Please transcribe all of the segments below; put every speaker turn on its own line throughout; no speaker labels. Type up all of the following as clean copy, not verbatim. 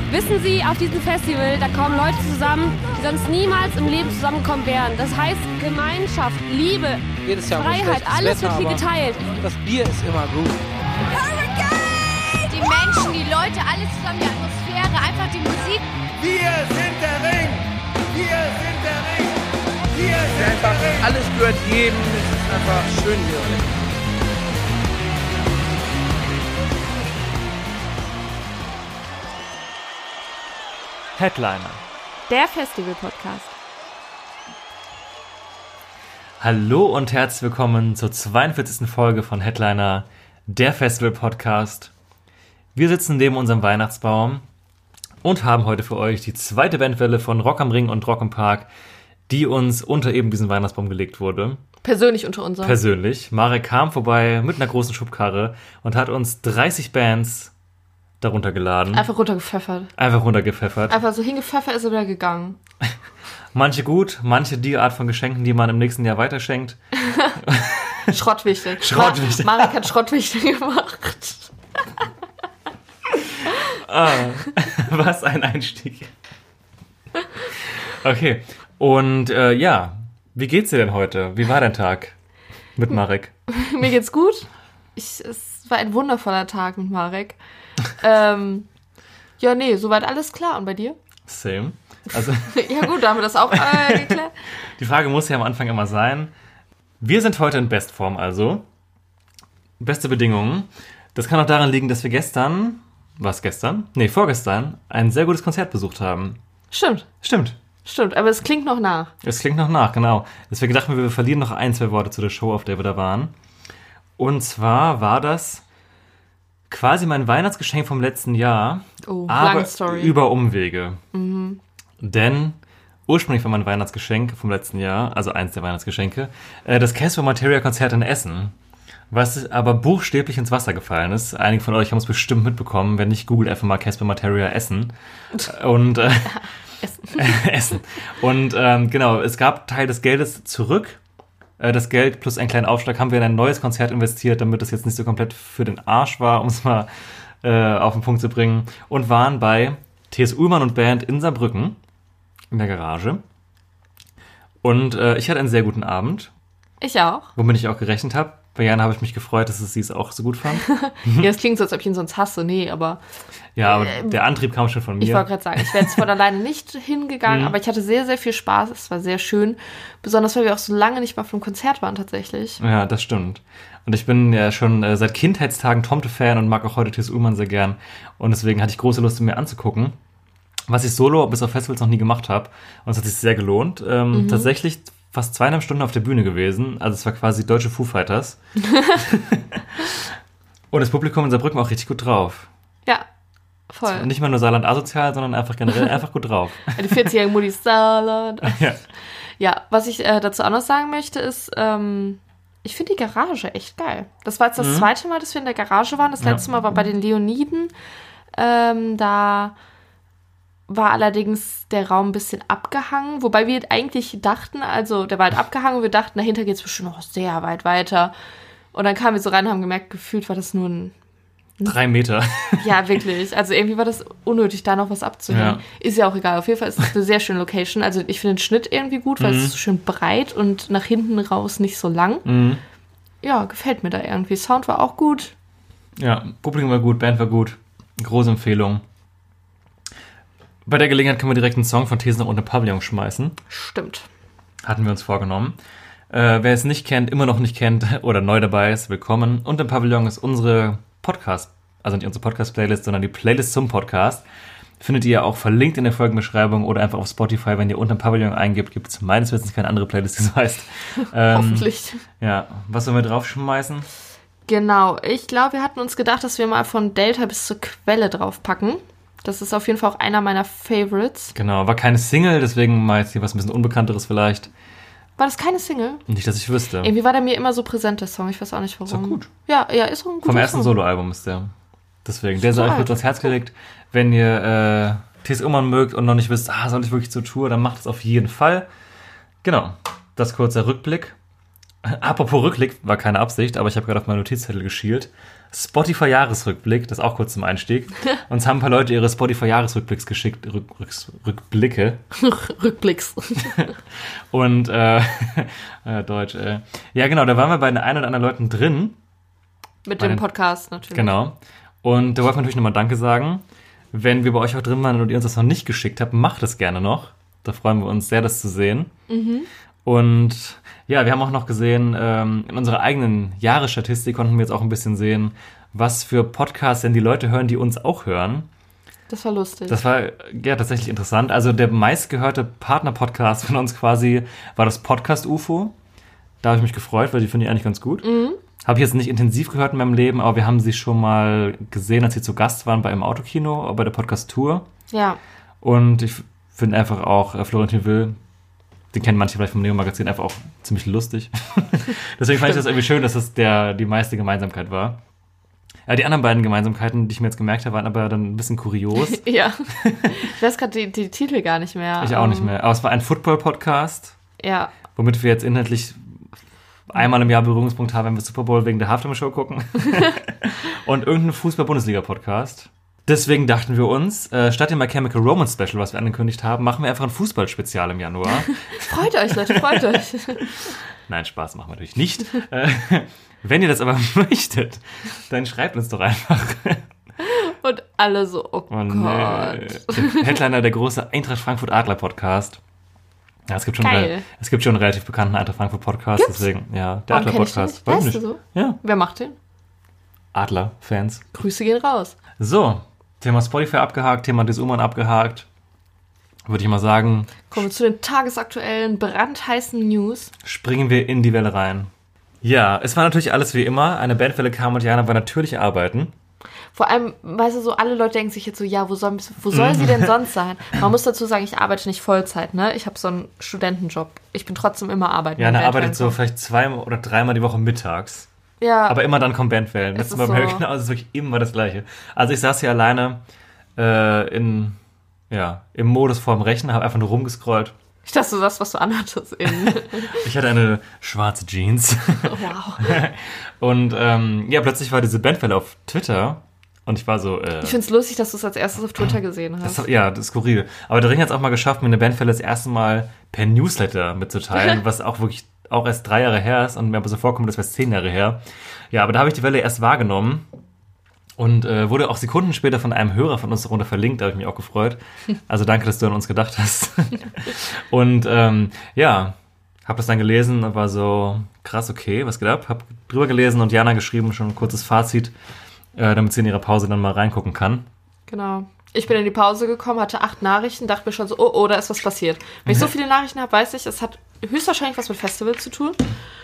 Wissen Sie, auf diesem Festival, da kommen Leute zusammen, die sonst niemals im Leben zusammenkommen wären. Das heißt Gemeinschaft, Liebe, Freiheit, alles wird hier geteilt.
Das Bier ist immer gut.
Hurricane! Die Menschen, die Leute, alles zusammen, die Atmosphäre, einfach die Musik.
Wir sind der Ring! Wir sind der Ring! Wir sind der Ring!
Alles gehört jedem. Es ist einfach schön hier.
Headliner.
Der Festival-Podcast.
Hallo und herzlich willkommen zur 42. Folge von Headliner, der Festival-Podcast. Wir sitzen neben unserem Weihnachtsbaum und haben heute für euch die zweite Bandwelle von Rock am Ring und Rock im Park, die uns unter eben diesen Weihnachtsbaum gelegt wurde.
Persönlich unter uns.
Persönlich. Marek kam vorbei mit einer großen Schubkarre und hat uns 30 Bands darunter geladen.
Einfach runtergepfeffert. Einfach so hingepfeffert ist er wieder gegangen.
Manche gut, manche die Art von Geschenken, die man im nächsten Jahr weiterschenkt.
Schrottwichtel. Marek hat Schrottwichtel gemacht.
Was ein Einstieg. Okay, und ja, wie geht's dir denn heute? Wie war dein Tag mit Marek?
Mir geht's gut. Es war ein wundervoller Tag mit Marek. Ja, nee, soweit alles klar. Und bei dir?
Same. Also
ja gut, da haben wir das auch geklärt.
Die Frage muss ja am Anfang immer sein. Wir sind heute in Bestform, also. Beste Bedingungen. Das kann auch daran liegen, dass wir vorgestern ein sehr gutes Konzert besucht haben.
Stimmt, aber es klingt noch nach.
Es klingt noch nach, genau. Deswegen dachten wir verlieren noch 1-2 Worte zu der Show, auf der wir da waren. Und zwar war das quasi mein Weihnachtsgeschenk vom letzten Jahr, aber über Umwege. Mhm. Denn ursprünglich war mein Weihnachtsgeschenk vom letzten Jahr, also eins der Weihnachtsgeschenke, das Casper Materia Konzert in Essen, was aber buchstäblich ins Wasser gefallen ist. Einige von euch haben es bestimmt mitbekommen, wenn nicht, googelt einfach mal Casper Materia Essen. Und Essen. Und genau, es gab Teil des Geldes zurück. Das Geld plus einen kleinen Aufschlag haben wir in ein neues Konzert investiert, damit das jetzt nicht so komplett für den Arsch war, um es mal auf den Punkt zu bringen. Und waren bei T.S. Ullmann und Band in Saarbrücken in der Garage. Und ich hatte einen sehr guten Abend.
Ich auch.
Womit ich auch gerechnet habe. Bei Jana habe ich mich gefreut, dass sie es auch so gut fand.
Ja, es klingt so, als ob ich ihn sonst hasse. Nee, aber...
Ja, aber der Antrieb kam schon von mir.
Ich wollte gerade sagen, ich wäre jetzt von alleine nicht hingegangen, aber ich hatte sehr, sehr viel Spaß. Es war sehr schön. Besonders, weil wir auch so lange nicht mal auf einem Konzert waren, tatsächlich.
Ja, das stimmt. Und ich bin ja schon seit Kindheitstagen Tomte-Fan und mag auch heute T.S. Ullmann sehr gern. Und deswegen hatte ich große Lust, mir anzugucken. Was ich solo bis auf Festivals noch nie gemacht habe. Und es hat sich sehr gelohnt. Tatsächlich fast 2,5 Stunden auf der Bühne gewesen. Also es war quasi deutsche Foo Fighters. Und das Publikum in Saarbrücken war auch richtig gut drauf.
Ja, voll.
Nicht mal nur Saarland asozial, sondern einfach generell einfach gut drauf.
Die 40-jährige Mutti Saarland.
Ja.
Ja, was ich dazu auch noch sagen möchte, ist, ich finde die Garage echt geil. Das war jetzt das zweite Mal, dass wir in der Garage waren. Das letzte Mal war bei den Leoniden. Da war allerdings der Raum ein bisschen abgehangen, wobei wir eigentlich dachten, also der war halt abgehangen und wir dachten, dahinter geht es bestimmt noch sehr weit weiter. Und dann kamen wir so rein und haben gemerkt, gefühlt war das nur ein
3 Meter.
Ja, wirklich. Also irgendwie war das unnötig, da noch was abzuhängen. Ja. Ist ja auch egal. Auf jeden Fall ist es eine sehr schöne Location. Also ich finde den Schnitt irgendwie gut, weil es ist so schön breit und nach hinten raus nicht so lang. Mhm. Ja, gefällt mir da irgendwie. Sound war auch gut.
Ja, Publikum war gut, Band war gut. Große Empfehlung. Bei der Gelegenheit können wir direkt einen Song von Thesen nach unten Pavillon schmeißen.
Stimmt.
Hatten wir uns vorgenommen. Wer es nicht kennt, immer noch nicht kennt oder neu dabei ist, willkommen. Und im Pavillon ist unsere Podcast, also nicht unsere Podcast-Playlist, sondern die Playlist zum Podcast. Findet ihr auch verlinkt in der Folgenbeschreibung oder einfach auf Spotify, wenn ihr unter dem Pavillon eingibt, gibt es meines Wissens keine andere Playlist, die so heißt.
Hoffentlich.
Ja, was sollen wir draufschmeißen?
Genau, ich glaube, wir hatten uns gedacht, dass wir mal von Delta bis zur Quelle draufpacken. Das ist auf jeden Fall auch einer meiner Favorites.
Genau, war keine Single, deswegen mal jetzt hier was ein bisschen Unbekannteres vielleicht.
War das keine Single?
Nicht, dass ich wüsste.
Irgendwie war der mir immer so präsent, der Song. Ich weiß auch nicht, warum.
Ist doch gut.
Ja, ist auch ein guter Song.
Vom ersten Soloalbum ist der. Deswegen, der sei euch kurz ans Herz gelegt. Wenn ihr T.S. Ullmann mögt und noch nicht wisst, soll ich wirklich zur Tour, dann macht es auf jeden Fall. Genau, das kurzer Rückblick. Apropos Rückblick, war keine Absicht, aber ich habe gerade auf meinen Notizzettel geschielt. Spotify-Jahresrückblick, das ist auch kurz zum Einstieg. Uns haben ein paar Leute ihre Spotify-Jahresrückblicks geschickt. Rückblicke.
Rückblicks.
Und, Deutsch, Ja, genau, da waren wir bei den ein oder anderen Leuten drin.
Mit dem Podcast natürlich.
Genau. Und da wollten wir natürlich nochmal Danke sagen. Wenn wir bei euch auch drin waren und ihr uns das noch nicht geschickt habt, macht es gerne noch. Da freuen wir uns sehr, das zu sehen. Und ja, wir haben auch noch gesehen, in unserer eigenen Jahresstatistik konnten wir jetzt auch ein bisschen sehen, was für Podcasts denn die Leute hören, die uns auch hören.
Das war lustig.
Das war ja tatsächlich interessant. Also der meistgehörte Partner-Podcast von uns quasi war das Podcast UFO. Da habe ich mich gefreut, weil die finde ich eigentlich ganz gut. Habe ich jetzt nicht intensiv gehört in meinem Leben, aber wir haben sie schon mal gesehen, als sie zu Gast waren bei einem Autokino, bei der Podcast-Tour.
Ja.
Und ich finde einfach auch Florentin Will, den kennen manche vielleicht vom Neo-Magazin, einfach auch ziemlich lustig. Deswegen fand ich das irgendwie schön, dass das die meiste Gemeinsamkeit war. Ja, die anderen beiden Gemeinsamkeiten, die ich mir jetzt gemerkt habe, waren aber dann ein bisschen kurios.
Ja. Ich weiß gerade die Titel gar nicht mehr.
Ich auch nicht mehr. Aber es war ein Football-Podcast.
Ja.
Womit wir jetzt inhaltlich einmal im Jahr Berührungspunkt haben, wenn wir Super Bowl wegen der Halftime-Show gucken. Und irgendein Fußball-Bundesliga-Podcast. Deswegen dachten wir uns, statt dem My Chemical Romance Special, was wir angekündigt haben, machen wir einfach ein Fußballspezial im Januar.
Freut euch, Leute, freut euch.
Nein, Spaß machen wir natürlich nicht. Wenn ihr das aber möchtet, dann schreibt uns doch einfach.
Und alle so, oh Gott.
Der Headliner, der große Eintracht Frankfurt Adler Podcast. Ja, es gibt schon einen relativ bekannten Eintracht Frankfurt Podcast.
Gibt's?
Deswegen, ja, der Adler Podcast.
Weißt du so?
Ja.
Wer macht den?
Adler-Fans.
Grüße gehen raus.
So, Thema Spotify abgehakt, Thema Desuman abgehakt. Würde ich mal sagen.
Kommen wir zu den tagesaktuellen, brandheißen News.
Springen wir in die Welle rein. Ja, es war natürlich alles wie immer. Eine Bandwelle kam und Jana war natürlich arbeiten.
Vor allem, weißt du, so alle Leute denken sich jetzt so, ja, wo soll sie denn sonst sein? Man muss dazu sagen, ich arbeite nicht Vollzeit, ne? Ich habe so einen Studentenjob. Ich bin trotzdem immer arbeiten.
Jana arbeitet so vielleicht 2 oder 3 die Woche mittags.
Ja.
Aber immer dann kommen Bandwellen. Das ist so. Genau, es ist wirklich immer das Gleiche. Also ich saß hier alleine im Modus vorm Rechner, habe einfach nur rumgescrollt.
Ich dachte, du sagst, was du anhattest.
Ich hatte eine schwarze Jeans.
Oh, wow.
Und plötzlich war diese Bandwelle auf Twitter und ich war so...
ich find's lustig, dass du es als erstes auf Twitter gesehen hast.
Das ist skurril. Aber der Ring hat es auch mal geschafft, mir eine Bandwelle das erste Mal per Newsletter mitzuteilen, was auch wirklich auch erst 3 Jahre her ist und mir aber so vorkommt, das wäre 10 Jahre her. Ja, aber da habe ich die Welle erst wahrgenommen und wurde auch Sekunden später von einem Hörer von uns darunter verlinkt, da habe ich mich auch gefreut. Also danke, dass du an uns gedacht hast. Und habe das dann gelesen und war so, krass, okay, was geht ab? Habe drüber gelesen und Jana geschrieben, schon ein kurzes Fazit, damit sie in ihrer Pause dann mal reingucken kann.
Genau. Ich bin in die Pause gekommen, hatte 8 Nachrichten, dachte mir schon so, oh, da ist was passiert. Wenn ich so viele Nachrichten habe, weiß ich, es hat höchstwahrscheinlich was mit Festivals zu tun.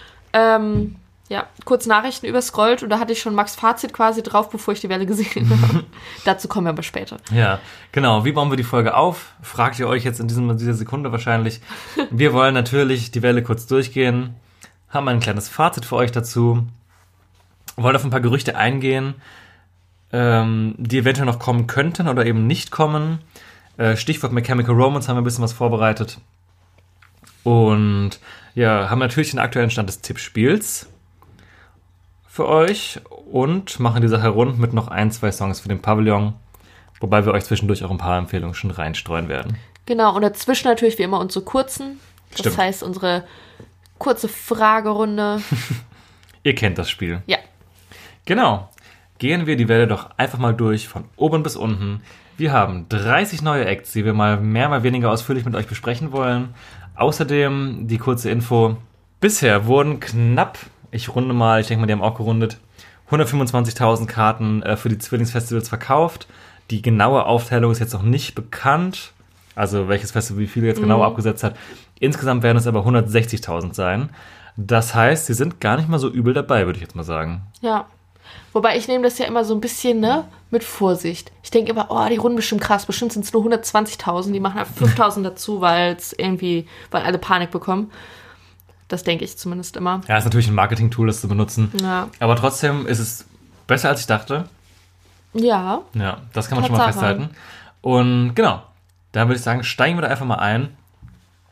Kurz Nachrichten überscrollt und da hatte ich schon Max Fazit quasi drauf, bevor ich die Welle gesehen habe. Dazu kommen wir aber später.
Ja, genau. Wie bauen wir die Folge auf? Fragt ihr euch jetzt in dieser Sekunde wahrscheinlich. Wir wollen natürlich die Welle kurz durchgehen, haben ein kleines Fazit für euch dazu, wollen auf ein paar Gerüchte eingehen, die eventuell noch kommen könnten oder eben nicht kommen. Stichwort My Chemical Romance haben wir ein bisschen was vorbereitet. Und ja, haben natürlich den aktuellen Stand des Tippspiels für euch und machen die Sache rund mit noch 1-2 Songs für den Pavillon, wobei wir euch zwischendurch auch ein paar Empfehlungen schon reinstreuen werden.
Genau, und dazwischen natürlich wie immer unsere kurzen. Das
Stimmt.
heißt, unsere kurze Fragerunde.
Ihr kennt das Spiel.
Ja.
Genau. Gehen wir die Welle doch einfach mal durch, von oben bis unten. Wir haben 30 neue Acts, die wir mal mehr, mal weniger ausführlich mit euch besprechen wollen. Außerdem die kurze Info. Bisher wurden knapp, ich denke mal, die haben auch gerundet, 125.000 Karten für die Zwillingsfestivals verkauft. Die genaue Aufteilung ist jetzt noch nicht bekannt. Also welches Festival wie viele jetzt genau abgesetzt hat. Insgesamt werden es aber 160.000 sein. Das heißt, sie sind gar nicht mal so übel dabei, würde ich jetzt mal sagen.
Ja. Wobei ich nehme das ja immer so ein bisschen, mit Vorsicht. Ich denke immer, die runden bestimmt krass. Bestimmt sind es nur 120.000. Die machen einfach 5.000 dazu, weil alle Panik bekommen. Das denke ich zumindest immer.
Ja, ist natürlich ein Marketing-Tool, das zu benutzen.
Ja.
Aber trotzdem ist es besser, als ich dachte.
Ja.
Ja, das kann man schon mal festhalten. Und genau, da würde ich sagen, steigen wir da einfach mal ein.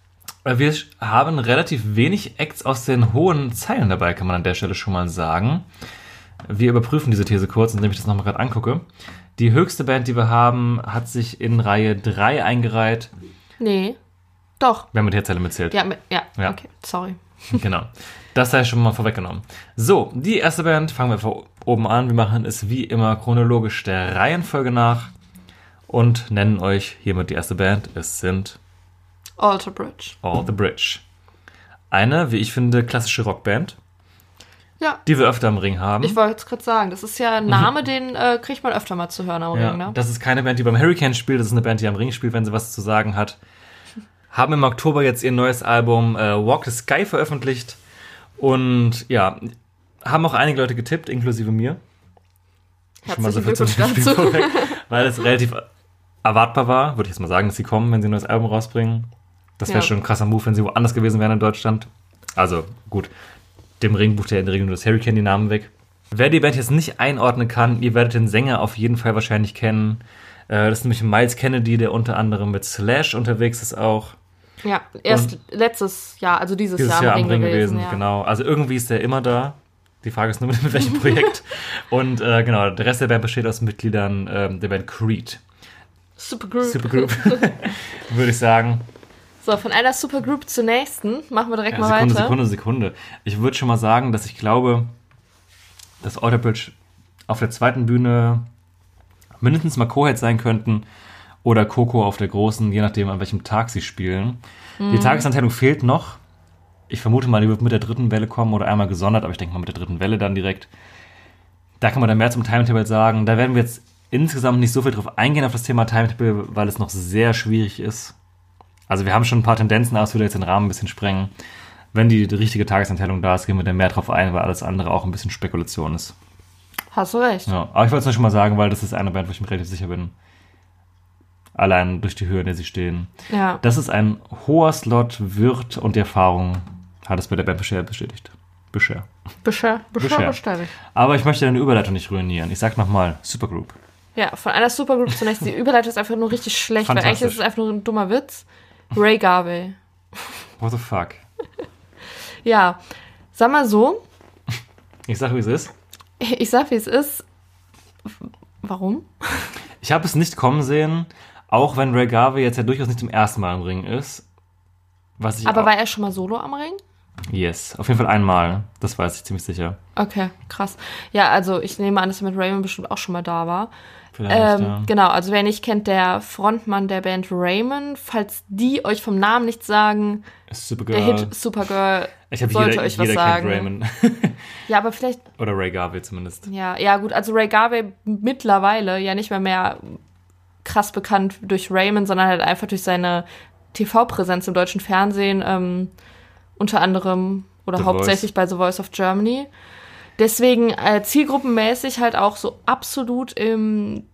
Wir haben relativ wenig Acts aus den hohen Zeilen dabei, kann man an der Stelle schon mal sagen. Wir überprüfen diese These kurz, indem ich das nochmal gerade angucke. Die höchste Band, die wir haben, hat sich in Reihe 3 eingereiht.
Nee, doch.
Wir haben mit Herzelle mitzählt.
Ja, okay, sorry.
Genau. Das sei schon mal vorweggenommen. So, die erste Band, fangen wir einfach oben an. Wir machen es wie immer chronologisch der Reihenfolge nach und nennen euch hiermit die erste Band. Es sind
Alter Bridge.
All the Bridge. Eine, wie ich finde, klassische Rockband.
Ja.
Die wir öfter am Ring haben.
Ich wollte jetzt gerade sagen, das ist ja ein Name, den kriegt man öfter mal zu hören am Ring. Ne?
Das ist keine Band, die beim Hurricane spielt, das ist eine Band, die am Ring spielt, wenn sie was zu sagen hat. Haben im Oktober jetzt ihr neues Album Walk the Sky veröffentlicht. Und ja, haben auch einige Leute getippt, inklusive mir.
Herzlichen Glückwunsch dazu.
Vorweg, weil es relativ erwartbar war, würde ich jetzt mal sagen, dass sie kommen, wenn sie ein neues Album rausbringen. Das wäre schon ein krasser Move, wenn sie woanders gewesen wären in Deutschland. Also gut, dem Ring bucht ja in der Regel nur das Hurricane die Namen weg. Wer die Band jetzt nicht einordnen kann, ihr werdet den Sänger auf jeden Fall wahrscheinlich kennen. Das ist nämlich Miles Kennedy, der unter anderem mit Slash unterwegs ist auch.
Ja, erst letztes Jahr, also dieses Jahr am Ring gewesen. Ja.
Genau, also irgendwie ist der immer da. Die Frage ist nur, mit welchem Projekt. Und genau, der Rest der Band besteht aus Mitgliedern der Band Creed. Supergroup, würde ich sagen.
So, von einer Supergroup zur nächsten machen wir direkt mal weiter.
Sekunde. Ich würde schon mal sagen, dass ich glaube, dass Alter Bridge auf der zweiten Bühne mindestens mal Co-Head sein könnten oder Coco auf der großen, je nachdem, an welchem Tag sie spielen. Die Tagesanteilung fehlt noch. Ich vermute mal, die wird mit der dritten Welle kommen oder einmal gesondert, aber ich denke mal mit der dritten Welle dann direkt. Da kann man dann mehr zum Timetable sagen. Da werden wir jetzt insgesamt nicht so viel drauf eingehen auf das Thema Timetable, weil es noch sehr schwierig ist. Also wir haben schon ein paar Tendenzen aus, würde jetzt den Rahmen ein bisschen sprengen. Wenn die richtige Tagesanteilung da ist, gehen wir dann mehr drauf ein, weil alles andere auch ein bisschen Spekulation ist.
Hast du recht.
Ja, aber ich wollte es nur schon mal sagen, weil das ist eine Band, wo ich mir relativ sicher bin. Allein durch die Höhe, in der sie stehen.
Ja.
Das ist ein hoher Slot, wird und die Erfahrung hat es bei der Band bestätigt.
Bestätigt.
Aber ich möchte deine Überleitung nicht ruinieren. Ich sag nochmal, Supergroup.
Ja, von einer Supergroup zunächst. Die Überleitung ist einfach nur richtig schlecht, weil eigentlich ist es einfach nur ein dummer Witz. Ray Garvey.
What the fuck?
Ja, sag mal so.
Ich sag, wie es ist.
Ich sag, wie es ist. Warum?
Ich habe es nicht kommen sehen, auch wenn Ray Garvey jetzt ja durchaus nicht zum ersten Mal im Ring ist.
Aber war er schon mal solo am Ring?
Yes, auf jeden Fall einmal. Das weiß ich ziemlich sicher.
Okay, krass. Ja, also ich nehme an, dass er mit Raymond bestimmt auch schon mal da war.
Vielleicht, ja.
Genau, also wer nicht kennt, der Frontmann der Band Raymond, falls die euch vom Namen nicht sagen,
Supergirl.
Der Hit Supergirl
sollte
euch was sagen.
Kennt Raymond.
Ja, aber vielleicht...
Oder Ray Garvey zumindest.
Ja, gut, also Ray Garvey mittlerweile ja nicht mehr krass bekannt durch Raymond, sondern halt einfach durch seine TV-Präsenz im deutschen Fernsehen, unter anderem oder hauptsächlich bei The Voice of Germany. Deswegen zielgruppenmäßig halt auch so absolut im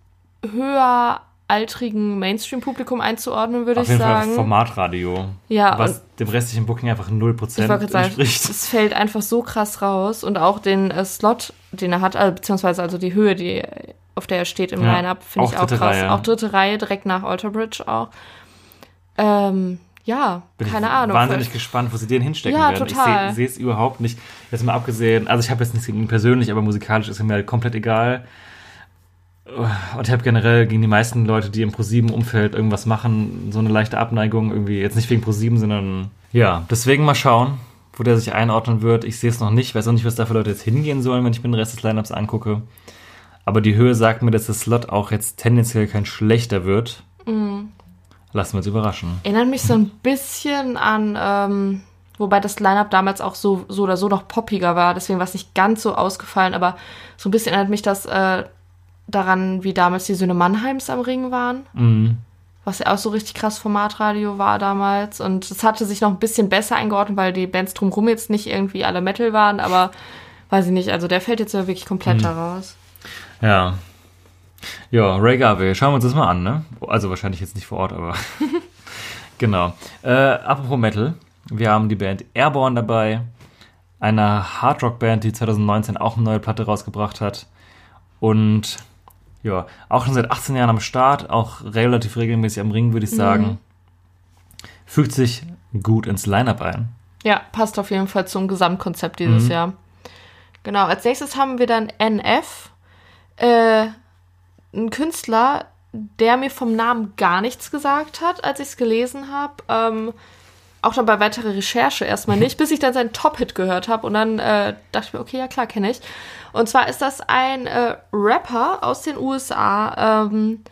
höheraltrigen Mainstream-Publikum einzuordnen, würde ich sagen. Auf jeden Fall
Formatradio.
Ja.
Was dem restlichen Booking einfach 0% entspricht.
Es fällt einfach so krass raus. Und auch den Slot, den er hat, beziehungsweise also die Höhe, auf der er steht im Line-Up, finde ich auch krass.
Reihe.
Auch dritte Reihe, direkt nach Alter Bridge auch. Ja,
bin
keine Ahnung.
Wahnsinnig gespannt, wo sie den hinstecken werden.
Total.
Ich sehe es überhaupt nicht. Jetzt mal abgesehen, also ich habe jetzt nichts gegen ihn persönlich, aber musikalisch ist er mir halt komplett egal. Und ich habe generell gegen die meisten Leute, die im ProSieben-Umfeld irgendwas machen, so eine leichte Abneigung irgendwie. Jetzt nicht wegen ProSieben, sondern ja. Deswegen mal schauen, wo der sich einordnen wird. Ich sehe es noch nicht. Weiß auch nicht, was da für Leute jetzt hingehen sollen, wenn ich mir den Rest des Lineups angucke. Aber die Höhe sagt mir, dass der Slot auch jetzt tendenziell kein schlechter wird. Mhm. Lassen wir uns überraschen.
Erinnert mich so ein bisschen an, wobei das Line-Up damals auch so oder so noch poppiger war, deswegen war es nicht ganz so ausgefallen, aber so ein bisschen erinnert mich das daran, wie damals die Söhne Mannheims am Ring waren.
Mhm.
Was ja auch so richtig krass Formatradio war damals. Und es hatte sich noch ein bisschen besser eingeordnet, weil die Bands drumherum jetzt nicht irgendwie alle Metal waren, aber weiß ich nicht, also der fällt jetzt ja wirklich komplett heraus.
Ja. Ja, Ray Garvey, schauen wir uns das mal an, ne? Also wahrscheinlich jetzt nicht vor Ort, aber genau. Apropos Metal, wir haben die Band Airborne dabei, eine Hardrock-Band, die 2019 auch eine neue Platte rausgebracht hat und ja, auch schon seit 18 Jahren am Start, auch relativ regelmäßig am Ring, würde ich sagen. Fügt sich gut ins Line-Up ein.
Ja, passt auf jeden Fall zum Gesamtkonzept dieses Jahr. Genau, als nächstes haben wir dann NF, ein Künstler, der mir vom Namen gar nichts gesagt hat, als ich es gelesen habe. Auch dann bei weiterer Recherche erstmal nicht, bis ich dann seinen Top-Hit gehört habe und dann dachte ich mir, okay, ja klar, kenne ich. Und zwar ist das ein Rapper aus den USA,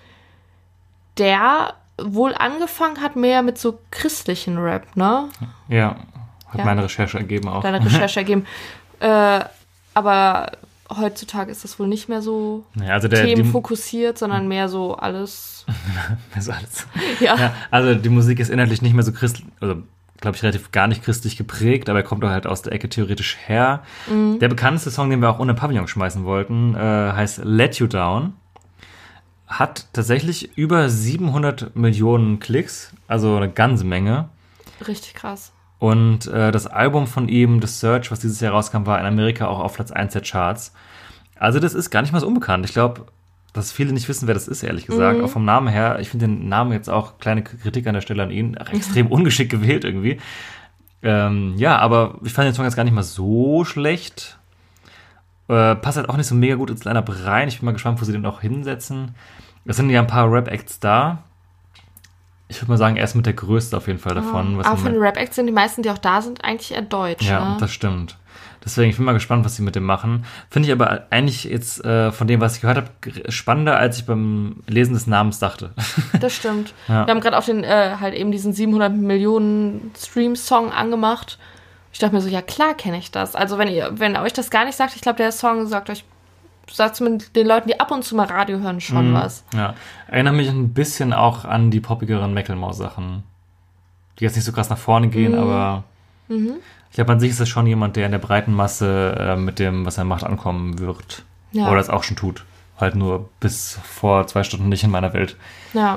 der wohl angefangen hat mehr mit so christlichen Rap, ne?
Ja, hat meine Recherche ergeben auch.
Deine Recherche ergeben. Aber heutzutage ist das wohl nicht mehr so themenfokussiert, sondern mehr so alles.
Mehr so alles.
Ja.
Also die Musik ist inhaltlich nicht mehr so christlich, also glaube ich relativ gar nicht christlich geprägt, aber er kommt doch halt aus der Ecke theoretisch her. Der bekannteste Song, den wir auch ohne Pavillon schmeißen wollten, heißt Let You Down. Hat tatsächlich über 700 Millionen Klicks, also eine ganze Menge.
Richtig krass.
Und das Album von ihm, The Search, was dieses Jahr rauskam, war in Amerika auch auf Platz 1 der Charts. Also das ist gar nicht mal so unbekannt. Ich glaube, dass viele nicht wissen, wer das ist, ehrlich gesagt. Auch vom Namen her. Ich finde den Namen jetzt auch, kleine Kritik an der Stelle an ihn, extrem ungeschickt gewählt irgendwie. Ja, aber ich fand den Song jetzt gar nicht mal so schlecht. Passt halt auch nicht so mega gut ins Line-Up rein. Ich bin mal gespannt, wo sie den auch hinsetzen. Es sind ja ein paar Rap-Acts da. Ich würde mal sagen, er ist mit der größte auf jeden Fall davon.
Aber von den Rap-Acts sind die meisten, die auch da sind, eigentlich eher deutsch.
Ja,
ne?
Das stimmt. Deswegen, ich bin mal gespannt, was sie mit dem machen. Finde ich aber eigentlich jetzt von dem, was ich gehört habe, spannender, als ich beim Lesen des Namens dachte.
Das stimmt.
Ja.
Wir haben gerade auch den halt eben diesen 700 Millionen Stream-Song angemacht. Ich dachte mir so, ja klar kenne ich das. Also wenn euch das gar nicht sagt, ich glaube, der Song sagt zumindest den Leuten, die ab und zu mal Radio hören, schon was.
Ja, erinnert mich ein bisschen auch an die poppigeren Macklemore-Sachen, die jetzt nicht so krass nach vorne gehen, aber ich glaube, an sich ist das schon jemand, der in der breiten Masse mit dem, was er macht, ankommen wird. Ja. Oder es auch schon tut. Halt nur bis vor 2 Stunden nicht in meiner Welt.
Ja.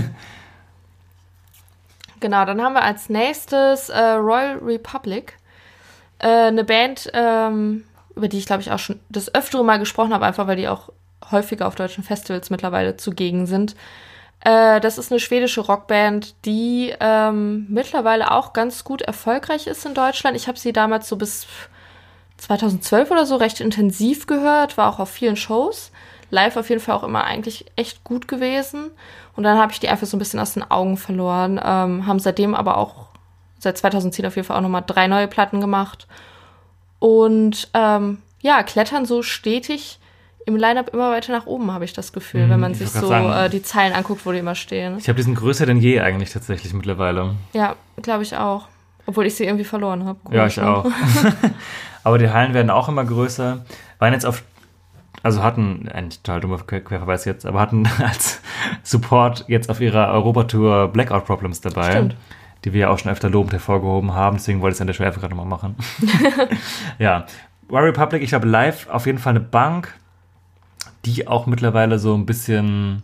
Genau, dann haben wir als nächstes Royal Republic. Eine Band, über die ich, glaube ich, auch schon das Öfteren mal gesprochen habe, einfach weil die auch häufiger auf deutschen Festivals mittlerweile zugegen sind. Das ist eine schwedische Rockband, die mittlerweile auch ganz gut erfolgreich ist in Deutschland. Ich habe sie damals so bis 2012 oder so recht intensiv gehört, war auch auf vielen Shows. Live auf jeden Fall auch immer eigentlich echt gut gewesen. Und dann habe ich die einfach so ein bisschen aus den Augen verloren. Haben seitdem aber auch, seit 2010 auf jeden Fall auch nochmal 3 neue Platten gemacht. Und klettern so stetig im Line-Up immer weiter nach oben, habe ich das Gefühl, wenn man sich so die Zeilen anguckt, wo die immer stehen.
Ich glaube, die sind größer denn je eigentlich tatsächlich mittlerweile.
Ja, glaube ich auch. Obwohl ich sie irgendwie verloren habe.
Ja, ich auch. Aber die Hallen werden auch immer größer. Waren jetzt hatten, ein total dummer Querverweis jetzt, aber hatten als Support jetzt auf ihrer Europatour Blackout Problems dabei.
Stimmt.
Die wir ja auch schon öfter lobend hervorgehoben haben. Deswegen wollte ich es an der Stelle einfach gerade nochmal machen. Ja, Royal Republic, ich glaube live auf jeden Fall eine Bank, die auch mittlerweile so ein bisschen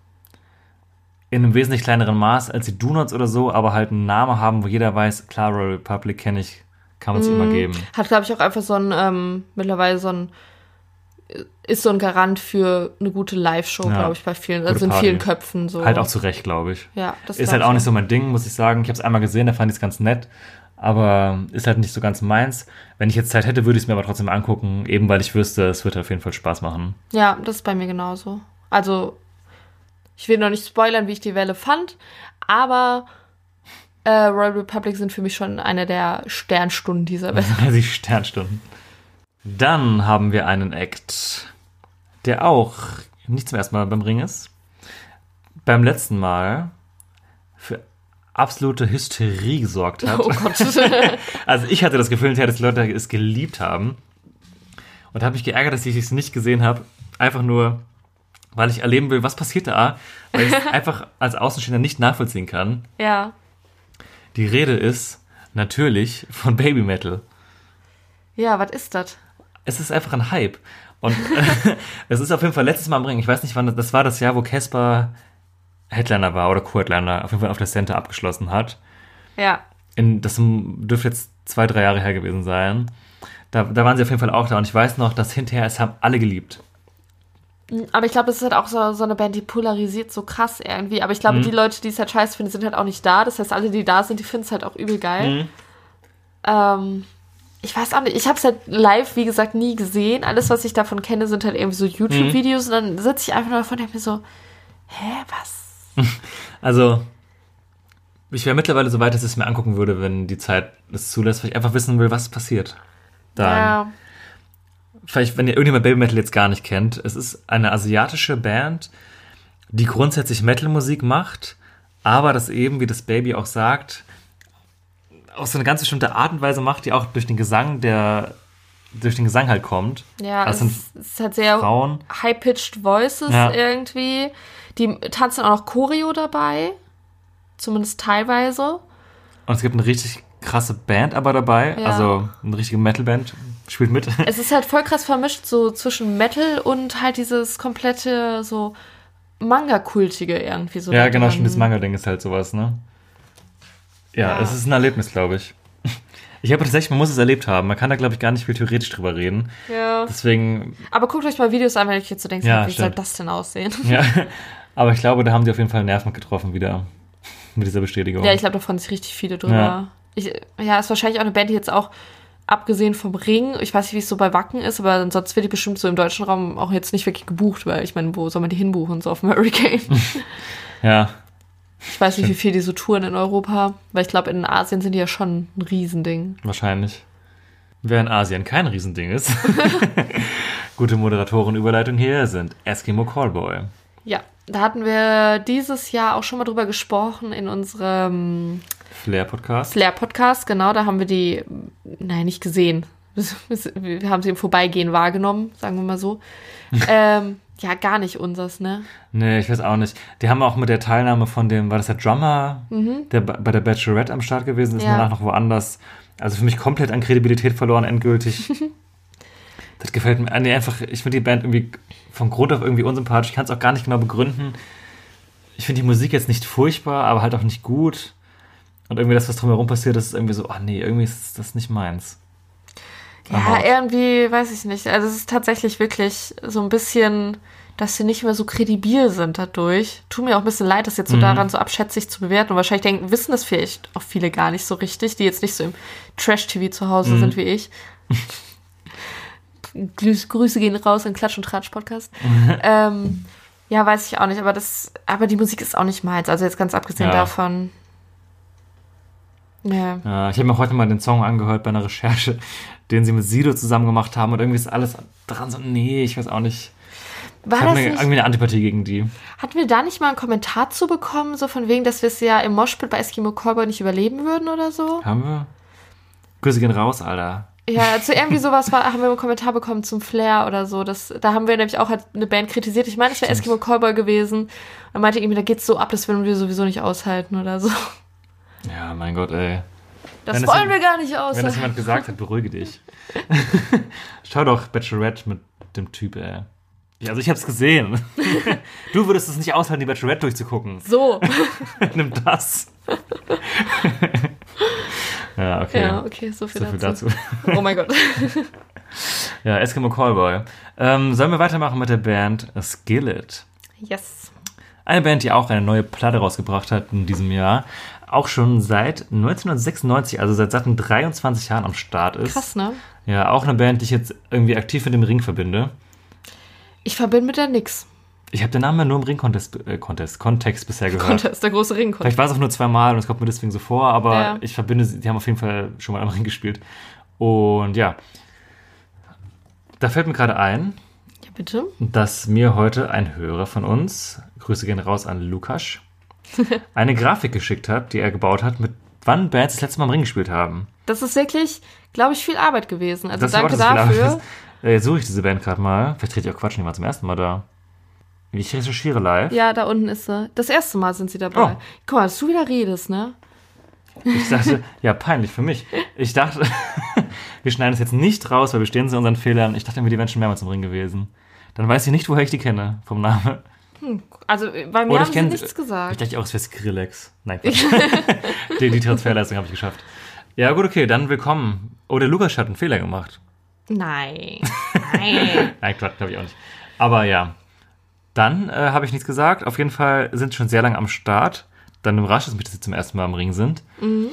in einem wesentlich kleineren Maß als die Do-Nots oder so, aber halt einen Namen haben, wo jeder weiß, klar, Royal Republic kenne ich, kann man sich immer geben.
Hat, glaube ich, auch einfach so ein, mittlerweile ist so ein Garant für eine gute Live-Show, glaube ich, bei vielen, also in vielen Köpfen so.
Halt auch zu Recht, glaube ich.
Ja, das
ist halt auch nicht so mein Ding, muss ich sagen. Ich habe es einmal gesehen, da fand ich es ganz nett, aber ist halt nicht so ganz meins. Wenn ich jetzt Zeit hätte, würde ich es mir aber trotzdem angucken, eben weil ich wüsste, es wird auf jeden Fall Spaß machen.
Ja, das ist bei mir genauso. Also, ich will noch nicht spoilern, wie ich die Welle fand, aber Royal Republic sind für mich schon eine der Sternstunden dieser Welle.
Die Sternstunden. Dann haben wir einen Act, der auch nicht zum ersten Mal beim Ring ist. Beim letzten Mal für absolute Hysterie gesorgt hat.
Oh Gott.
Also ich hatte das Gefühl, dass die Leute es geliebt haben. Und habe mich geärgert, dass ich es nicht gesehen habe. Einfach nur, weil ich erleben will, was passiert da. Weil ich es einfach als Außenstehender nicht nachvollziehen kann.
Ja.
Die Rede ist natürlich von Baby Metal.
Ja, was ist das?
Es ist einfach ein Hype. Und es ist auf jeden Fall letztes Mal am Ring. Ich weiß nicht, wann das war, das Jahr, wo Casper Headliner war oder Co-Headliner auf jeden Fall auf der Center abgeschlossen hat.
Ja.
Das dürfte jetzt 2-3 Jahre her gewesen sein. Da waren sie auf jeden Fall auch da. Und ich weiß noch, dass hinterher, es haben alle geliebt.
Aber ich glaube, das ist halt auch so eine Band, die polarisiert so krass irgendwie. Aber ich glaube, die Leute, die es halt scheiße finden, sind halt auch nicht da. Das heißt, alle, die da sind, die finden es halt auch übel geil. Ich weiß auch nicht, ich habe es halt live, wie gesagt, nie gesehen. Alles, was ich davon kenne, sind halt irgendwie so YouTube-Videos. Und dann sitze ich einfach nur davon und denke mir so, was?
Also, ich wäre mittlerweile so weit, dass ich es mir angucken würde, wenn die Zeit es zulässt, weil ich einfach wissen will, was passiert. Dann. Vielleicht, wenn ihr irgendjemand Baby Metal jetzt gar nicht kennt, es ist eine asiatische Band, die grundsätzlich Metal-Musik macht, aber das eben, wie das Baby auch sagt, auf so eine ganz bestimmte Art und Weise macht, die auch durch den Gesang halt kommt.
Ja,
also
es ist halt sehr
Frauen.
High-pitched Voices irgendwie. Die tanzen auch noch Choreo dabei, zumindest teilweise.
Und es gibt eine richtig krasse Band aber dabei, also eine richtige Metal-Band spielt mit.
Es ist halt voll krass vermischt, so zwischen Metal und halt dieses komplette so Manga-Kultige irgendwie. So
ja, genau, schon dieses Manga-Ding ist halt sowas, ne? Ja, es ist ein Erlebnis, glaube ich. Ich habe tatsächlich, man muss es erlebt haben. Man kann da, glaube ich, gar nicht viel theoretisch drüber reden.
Ja.
Deswegen.
Aber guckt euch mal Videos an, wenn ich jetzt so denke, wie soll das denn aussehen?
Ja, aber ich glaube, da haben die auf jeden Fall Nerven getroffen wieder. Mit dieser Bestätigung.
Ja, ich glaube, da freuen sich richtig viele drüber. Ist wahrscheinlich auch eine Band, die jetzt auch, abgesehen vom Ring, ich weiß nicht, wie es so bei Wacken ist, aber sonst wird die bestimmt so im deutschen Raum auch jetzt nicht wirklich gebucht, weil ich meine, wo soll man die hinbuchen? So auf dem Hurricane.
Ja.
Ich weiß nicht, wie viel die so touren in Europa, weil ich glaube, in Asien sind die ja schon ein Riesending.
Wahrscheinlich. Wer in Asien kein Riesending ist. Gute Moderatorenüberleitung hier sind Eskimo Callboy.
Ja, da hatten wir dieses Jahr auch schon mal drüber gesprochen in unserem Flair-Podcast, genau. Da haben wir die, nicht gesehen. Wir haben sie im Vorbeigehen wahrgenommen, sagen wir mal so. Ja, gar nicht unseres, ne?
Nee, ich weiß auch nicht. Die haben auch mit der Teilnahme von dem, war das der Drummer, der bei der Bachelorette am Start gewesen ist, danach noch woanders. Also für mich komplett an Kredibilität verloren, endgültig. Das gefällt mir einfach, ich finde die Band irgendwie von Grund auf irgendwie unsympathisch. Ich kann es auch gar nicht genau begründen. Ich finde die Musik jetzt nicht furchtbar, aber halt auch nicht gut. Und irgendwie das, was drumherum passiert, das ist irgendwie so, irgendwie ist das nicht meins.
Ja, irgendwie, weiß ich nicht. Also es ist tatsächlich wirklich so ein bisschen, dass sie nicht mehr so kredibil sind dadurch. Tut mir auch ein bisschen leid, das jetzt so daran so abschätzig zu bewerten. Und wahrscheinlich wissen das vielleicht auch viele gar nicht so richtig, die jetzt nicht so im Trash-TV zu Hause sind wie ich. Grüße gehen raus in Klatsch- und Tratsch-Podcast. Ja, weiß ich auch nicht. Aber die Musik ist auch nicht meins. Also jetzt ganz abgesehen davon. Ja. Ich
habe mir heute mal den Song angehört bei einer Recherche, den sie mit Sido zusammen gemacht haben. Und irgendwie ist alles daran so, ich weiß auch nicht. Ich habe irgendwie eine Antipathie gegen die.
Hatten wir da nicht mal einen Kommentar zu bekommen, so von wegen, dass wir es ja im Moshpit bei Eskimo Callboy nicht überleben würden oder so?
Haben wir? Grüße gehen raus, Alter.
Ja, also irgendwie sowas haben wir einen Kommentar bekommen zum Flair oder so. Da haben wir nämlich auch halt eine Band kritisiert. Ich meine, es wäre Eskimo Callboy gewesen. Und meinte irgendwie, da geht's so ab, das würden wir sowieso nicht aushalten oder so.
Ja, mein Gott, ey.
Das wollen wir gar nicht aushalten.
Wenn das jemand gesagt hat, beruhige dich. Schau doch Bachelorette mit dem Typ, ey. Ja, also ich hab's gesehen. Du würdest es nicht aushalten, die Bachelorette durchzugucken.
So.
Nimm das. Ja, okay.
Ja, okay, so viel dazu. Oh mein Gott.
Ja, Eskimo Callboy. Sollen wir weitermachen mit der Band Skillet?
Yes.
Eine Band, die auch eine neue Platte rausgebracht hat in diesem Jahr. Auch schon seit 1996, also seit satten 23 Jahren am Start ist.
Krass, ne?
Ja, auch eine Band, die ich jetzt irgendwie aktiv mit dem Ring verbinde.
Ich verbinde mit der nix.
Ich habe den Namen ja nur im Ring-Kontext bisher gehört.
Contest, der große Ring-Kontext.
Vielleicht war es auch nur 2-mal und es kommt mir deswegen so vor, aber ich verbinde, die haben auf jeden Fall schon mal am Ring gespielt. Und ja, da fällt mir gerade ein,
ja, bitte?
Dass mir heute ein Hörer von uns, Grüße gehen raus an Lukas, eine Grafik geschickt hat, die er gebaut hat, mit wann Bands das letzte Mal am Ring gespielt haben.
Das ist wirklich, glaube ich, viel Arbeit gewesen. Also danke dafür.
Jetzt suche ich diese Band gerade mal. Vielleicht trete ich auch Quatsch, die war zum ersten Mal da. Ich recherchiere live.
Ja, da unten ist sie. Das erste Mal sind sie dabei. Oh. Guck mal, dass du wieder redest, ne?
Ich dachte, ja, peinlich für mich. Ich dachte, wir schneiden es jetzt nicht raus, weil wir stehen zu unseren Fehlern. Ich dachte, die wären schon mehrmals im Ring gewesen. Dann weiß ich nicht, woher ich die kenne, vom Namen.
Also, bei mir haben sie nichts gesagt.
Ich dachte auch, es wäre Skrillex. Nein, Quatsch. die Transferleistung habe ich geschafft. Ja, gut, okay, dann willkommen. Oh, der Lukas hat einen Fehler gemacht.
Nein.
Nein, Quatsch, glaube ich auch nicht. Aber ja, Dann habe ich nichts gesagt. Auf jeden Fall sind sie schon sehr lange am Start. Dann überrascht es mich, dass sie zum ersten Mal im Ring sind.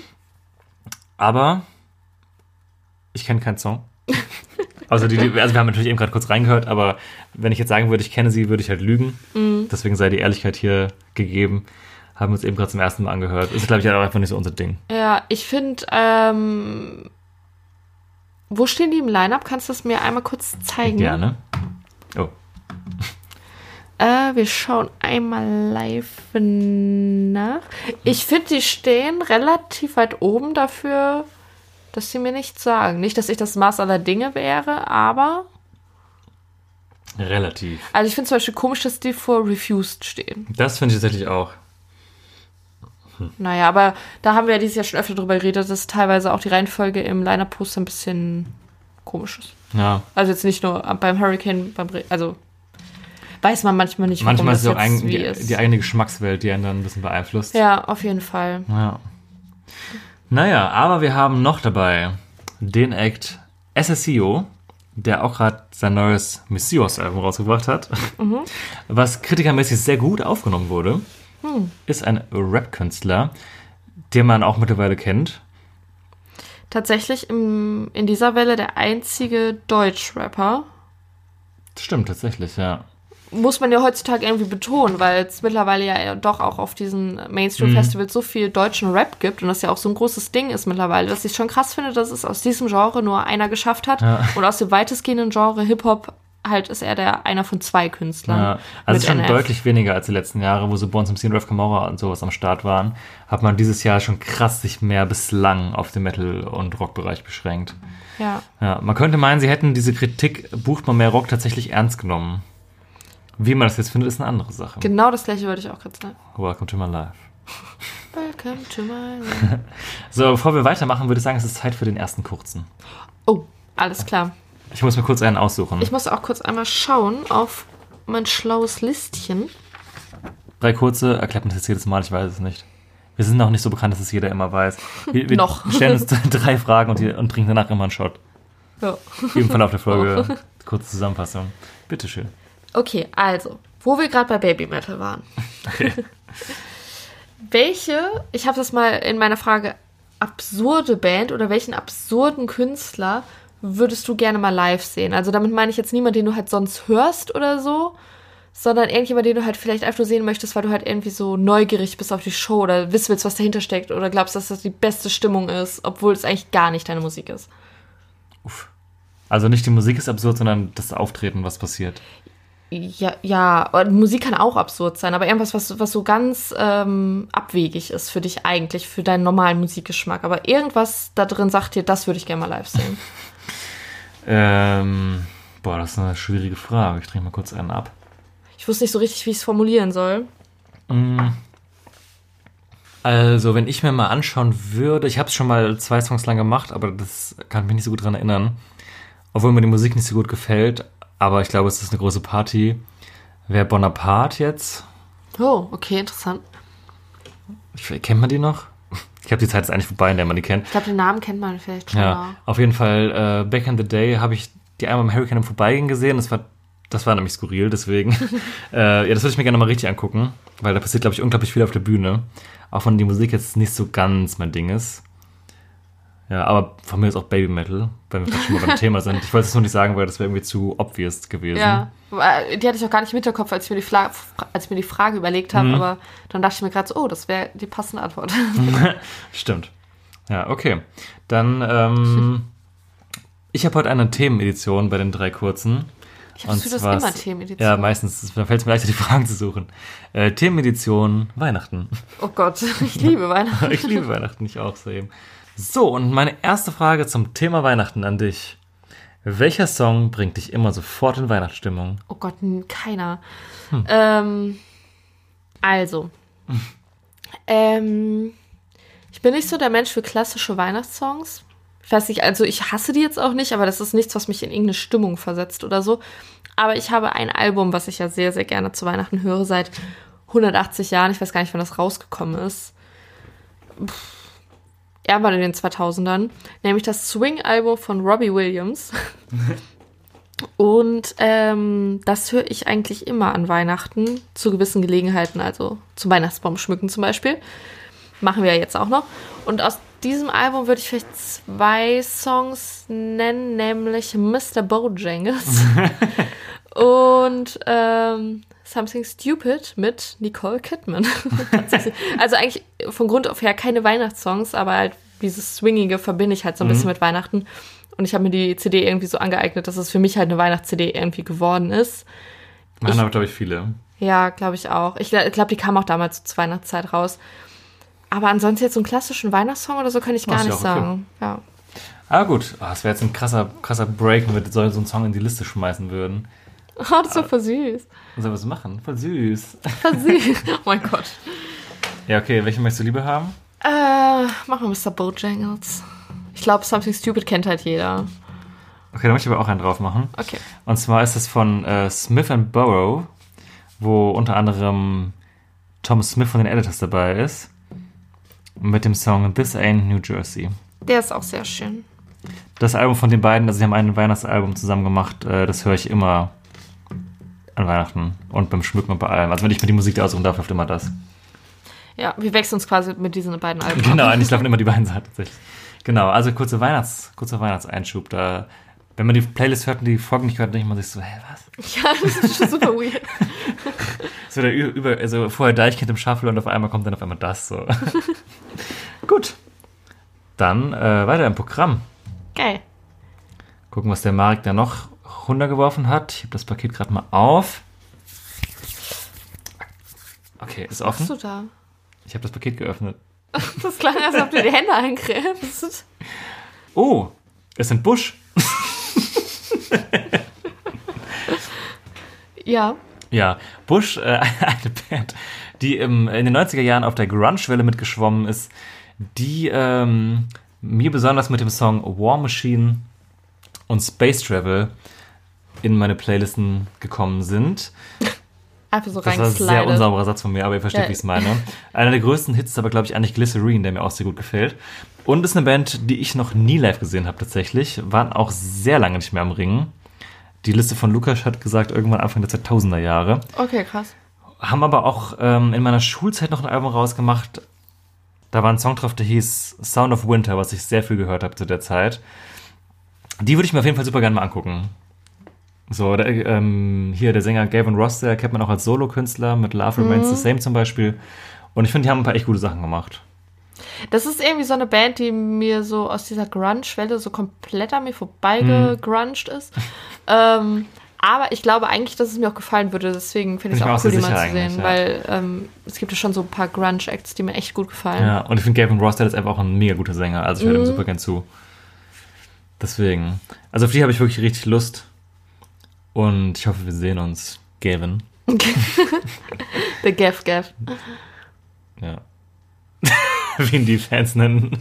Aber ich kenne keinen Song. Also wir haben natürlich eben gerade kurz reingehört, aber wenn ich jetzt sagen würde, ich kenne sie, würde ich halt lügen. Deswegen sei die Ehrlichkeit hier gegeben. Haben wir uns eben gerade zum ersten Mal angehört. Ist, glaube ich, auch einfach nicht so unser Ding.
Ja, ich finde, wo stehen die im Line-Up? Kannst du das mir einmal kurz zeigen?
Gerne. Oh.
Wir schauen einmal live nach. Ich finde, die stehen relativ weit oben dafür, dass sie mir nichts sagen. Nicht, dass ich das Maß aller Dinge wäre, aber...
Relativ.
Also ich finde zum Beispiel komisch, dass die vor Refused stehen.
Das finde ich tatsächlich auch.
Naja, aber da haben wir ja dieses Jahr schon öfter drüber geredet, dass teilweise auch die Reihenfolge im Line-Up-Poster ein bisschen komisch ist.
Ja.
Also jetzt nicht nur beim Hurricane, also weiß man manchmal nicht, warum
manchmal
das
ist es auch
jetzt
die eigene Geschmackswelt, die einen dann ein bisschen beeinflusst.
Ja, auf jeden Fall.
Ja. Naja, aber wir haben noch dabei den Act SSEO, der auch gerade sein neues Messias-Album rausgebracht hat, was kritikermäßig sehr gut aufgenommen wurde. Ist ein Rap-Künstler, den man auch mittlerweile kennt.
Tatsächlich in dieser Welle der einzige Deutsch-Rapper.
Stimmt, tatsächlich, ja.
Muss man ja heutzutage irgendwie betonen, weil es mittlerweile ja doch auch auf diesen Mainstream-Festivals so viel deutschen Rap gibt und das ja auch so ein großes Ding ist mittlerweile, dass ich schon krass finde, dass es aus diesem Genre nur einer geschafft hat. Ja. Und aus dem weitestgehenden Genre Hip-Hop halt ist er einer von 2 Künstlern.
Ja, also schon deutlich weniger als die letzten Jahre, wo so Bones MC und Raf Camora und sowas am Start waren, hat man dieses Jahr schon krass sich mehr bislang auf den Metal- und Rockbereich beschränkt.
Ja.
Man könnte meinen, sie hätten diese Kritik, bucht man mehr Rock, tatsächlich ernst genommen. Wie man das jetzt findet, ist eine andere Sache.
Genau das gleiche wollte ich auch gerade sagen.
Welcome to my life.
Welcome to my life.
So, bevor wir weitermachen, würde ich sagen, es ist Zeit für den ersten kurzen.
Oh, alles klar.
Ich muss mir kurz einen aussuchen.
Ich muss auch kurz einmal schauen auf mein schlaues Listchen.
3 kurze, erklärt man das jetzt jedes Mal, ich weiß es nicht. Wir sind noch nicht so bekannt, dass es jeder immer weiß. Wir
noch.
Stellen uns 3 Fragen und trinken danach immer einen Shot.
Ja.
Im Verlauf der Folge. Kurze Zusammenfassung. Bitteschön.
Okay, also, wo wir gerade bei Baby Metal waren.
Okay.
Ich habe das mal in meiner Frage, absurde Band oder welchen absurden Künstler würdest du gerne mal live sehen? Also damit meine ich jetzt niemanden, den du halt sonst hörst oder so, sondern irgendjemand, den du halt vielleicht einfach nur sehen möchtest, weil du halt irgendwie so neugierig bist auf die Show oder wissen willst, was dahinter steckt oder glaubst, dass das die beste Stimmung ist, obwohl es eigentlich gar nicht deine Musik ist.
Uff. Also nicht die Musik ist absurd, sondern das Auftreten, was passiert.
Ja, Musik kann auch absurd sein, aber irgendwas, was so ganz abwegig ist für dich eigentlich, für deinen normalen Musikgeschmack. Aber irgendwas da drin sagt dir, das würde ich gerne mal live sehen.
Das ist eine schwierige Frage. Ich trinke mal kurz einen ab.
Ich wusste nicht so richtig, wie ich es formulieren soll.
Also, wenn ich mir mal anschauen würde, ich habe es schon mal 2 Songs lang gemacht, aber das kann ich mich nicht so gut dran erinnern. Obwohl mir die Musik nicht so gut gefällt. Aber ich glaube, es ist eine große Party. Wäre Bonaparte jetzt?
Oh, okay, interessant.
Kennt man die noch? Ich glaube, die Zeit ist eigentlich vorbei, in der man die kennt.
Ich glaube, den Namen kennt man vielleicht schon.
Ja, auf jeden Fall. Back in the Day habe ich die einmal im Hurricane im Vorbeigehen gesehen. Das war nämlich skurril, deswegen. Das würde ich mir gerne mal richtig angucken. Weil da passiert, glaube ich, unglaublich viel auf der Bühne. Auch wenn die Musik jetzt nicht so ganz mein Ding ist. Ja, aber von mir ist auch Baby Metal, weil wir schon mal beim Thema sind. Ich wollte es nur nicht sagen, weil das wäre irgendwie zu obvious gewesen.
Ja, die hatte ich auch gar nicht im Hinterkopf, als ich mir die Frage überlegt habe. Aber dann dachte ich mir gerade so, das wäre die passende Antwort.
Stimmt. Ja, okay. Dann, ich habe heute eine Themenedition bei den 3 kurzen.
Ich habe das immer Themenedition.
Ja, meistens. Da fällt es mir leichter, die Fragen zu suchen. Themenedition Weihnachten.
Oh Gott, ich liebe Weihnachten.
Ich liebe Weihnachten, ich auch so eben. So, und meine erste Frage zum Thema Weihnachten an dich. Welcher Song bringt dich immer sofort in Weihnachtsstimmung?
Oh Gott, keiner. Ich bin nicht so der Mensch für klassische Weihnachtssongs. Ich weiß nicht, also ich hasse die jetzt auch nicht, aber das ist nichts, was mich in irgendeine Stimmung versetzt oder so. Aber ich habe ein Album, was ich ja sehr, sehr gerne zu Weihnachten höre, seit 180 Jahren. Ich weiß gar nicht, wann das rausgekommen ist. Mal in den 2000ern. Nämlich das Swing-Album von Robbie Williams. Und das höre ich eigentlich immer an Weihnachten, zu gewissen Gelegenheiten, also zum Weihnachtsbaum schmücken zum Beispiel. Machen wir ja jetzt auch noch. Und aus diesem Album würde ich vielleicht 2 Songs nennen, nämlich Mr. Bojangles und Something Stupid mit Nicole Kidman. Also eigentlich von Grund auf her keine Weihnachtssongs, aber halt dieses Swingige verbinde ich halt so ein bisschen mit Weihnachten. Und ich habe mir die CD irgendwie so angeeignet, dass es für mich halt eine Weihnachts-CD irgendwie geworden ist.
Machen aber, glaube ich, viele.
Ja, glaube ich auch. Ich glaube, die kam auch damals zur Weihnachtszeit raus. Aber ansonsten jetzt so einen klassischen Weihnachtssong oder so kann ich gar nicht sagen. Okay. Ja.
Ah gut, das wäre jetzt ein krasser Break, wenn wir so einen Song in die Liste schmeißen würden.
Oh, das wäre voll süß.
Was soll was machen? Voll süß.
Voll süß. Oh mein Gott.
Ja, okay. Welche möchtest du lieber haben?
Machen wir Mr. Bojangles. Ich glaube, Something Stupid kennt halt jeder.
Okay, da möchte ich aber auch einen drauf machen.
Okay.
Und zwar ist es von Smith & Burrow, wo unter anderem Tom Smith von den Editors dabei ist. Mit dem Song This Ain't New Jersey.
Der ist auch sehr schön.
Das Album von den beiden, also sie haben ein Weihnachtsalbum zusammen gemacht, das höre ich immer an Weihnachten und beim Schmücken und bei allem. Also wenn ich mir die Musik aussuchen darf, läuft immer das.
Ja, wir wechseln uns quasi mit diesen beiden Alben.
Genau, eigentlich laufen immer die beiden Seiten tatsächlich. Genau, also kurzer Weihnachtseinschub. Da, wenn man die Playlist hört und die Folgen nicht hört, denkt man sich so, hä, was?
Ja, das ist schon super weird.
So also vorher Deichkind im Shuffle und auf einmal kommt dann auf einmal das so. Gut. Dann weiter im Programm.
Geil.
Gucken, was der Marek da noch runtergeworfen hat. Ich habe das Paket gerade mal auf. Okay, ist offen.
Was machst du da?
Ich habe das Paket geöffnet.
Das klang, als ob du die Hände eingräbst.
Oh, es sind Bush.
Ja.
Ja, Bush, eine Band, die in den 90er Jahren auf der Grunge-Welle mitgeschwommen ist, die mir besonders mit dem Song War Machine und Space Travel in meine Playlisten gekommen sind.
Einfach so
das war ein sehr unsauberer Satz von mir, aber ihr versteht, wie ich es meine. Einer der größten Hits ist aber, glaube ich, eigentlich Glycerine, der mir auch sehr gut gefällt. Und ist eine Band, die ich noch nie live gesehen habe tatsächlich. Waren auch sehr lange nicht mehr am Ringen. Die Liste von Lukas hat gesagt, irgendwann Anfang der 2000er Jahre.
Okay, krass.
Haben aber auch in meiner Schulzeit noch ein Album rausgemacht. Da war ein Song drauf, der hieß Sound of Winter, was ich sehr viel gehört habe zu der Zeit. Die würde ich mir auf jeden Fall super gerne mal angucken. So, hier der Sänger Gavin Ross, der kennt man auch als Solo-Künstler mit Love Remains the Same zum Beispiel. Und ich finde, die haben ein paar echt gute Sachen gemacht.
Das ist irgendwie so eine Band, die mir so aus dieser Grunge-Welle so komplett an mir vorbeigegrunged ist. Aber ich glaube eigentlich, dass es mir auch gefallen würde. Deswegen finde ich es auch cool, die mal zu sehen. Ja. Weil es gibt ja schon so ein paar Grunge-Acts, die mir echt gut gefallen.
Ja, und ich finde Gavin Ross, der ist einfach auch ein mega guter Sänger. Also ich höre ihm super gern zu. Deswegen. Also auf die habe ich wirklich richtig Lust. Und ich hoffe, wir sehen uns, Gavin.
Der Gav.
Ja. Wie ihn die Fans nennen.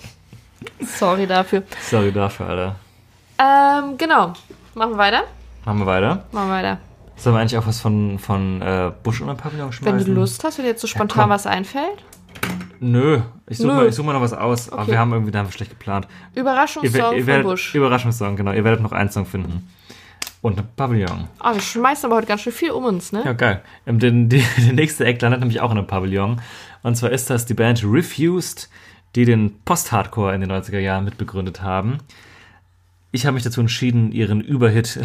Sorry dafür,
Alter.
Genau. Machen wir weiter?
Machen wir weiter. Sollen wir eigentlich auch was von Bush und Pavillon schmeißen?
Wenn du Lust hast, wenn dir jetzt so spontan was einfällt?
Nö, ich suche mal noch was aus. Okay. Aber wir haben schlecht geplant.
Überraschungssong von Bush.
Überraschungssong, genau. Ihr werdet noch einen Song finden. Und ein Pavillon.
Wir schmeißen aber heute ganz schön viel um uns, ne?
Ja, geil. Der nächste Act landet nämlich auch in einem Pavillon. Und zwar ist das die Band Refused, die den Post-Hardcore in den 90er Jahren mitbegründet haben. Ich habe mich dazu entschieden, ihren Überhit,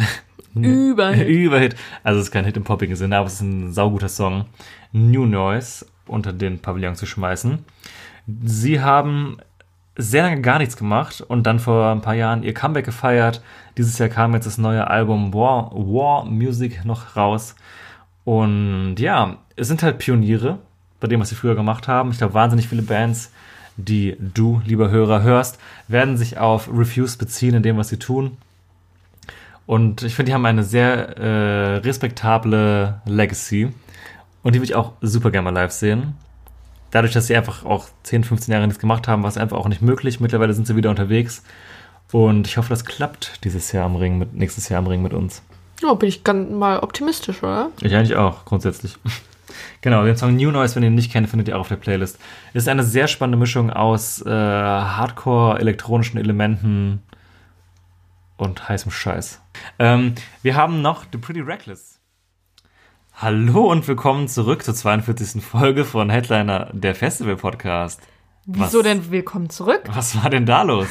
also es ist kein Hit im poppigen Sinne, aber es ist ein sauguter Song, New Noise, unter den Pavillon zu schmeißen. Sie haben sehr lange gar nichts gemacht und dann vor ein paar Jahren ihr Comeback gefeiert. Dieses Jahr kam jetzt das neue Album War Music noch raus. Und ja, es sind halt Pioniere bei dem, was sie früher gemacht haben. Ich glaube, wahnsinnig viele Bands, die du, lieber Hörer, hörst, werden sich auf Refused beziehen in dem, was sie tun. Und ich finde, die haben eine sehr respektable Legacy. Und die würde ich auch super gerne mal live sehen. Dadurch, dass sie einfach auch 10, 15 Jahre nichts gemacht haben, war es einfach auch nicht möglich. Mittlerweile sind sie wieder unterwegs. Und ich hoffe, das klappt nächstes Jahr am Ring mit uns.
Ja, bin ich ganz mal optimistisch, oder?
Ich eigentlich auch, grundsätzlich. Genau, den Song New Noise, wenn ihr ihn nicht kennt, findet ihr auch auf der Playlist. Ist eine sehr spannende Mischung aus Hardcore, elektronischen Elementen und heißem Scheiß. Wir haben noch The Pretty Reckless. Hallo und willkommen zurück zur 42. Folge von Headliner, der Festival-Podcast.
Wieso denn willkommen zurück?
Was war denn da los?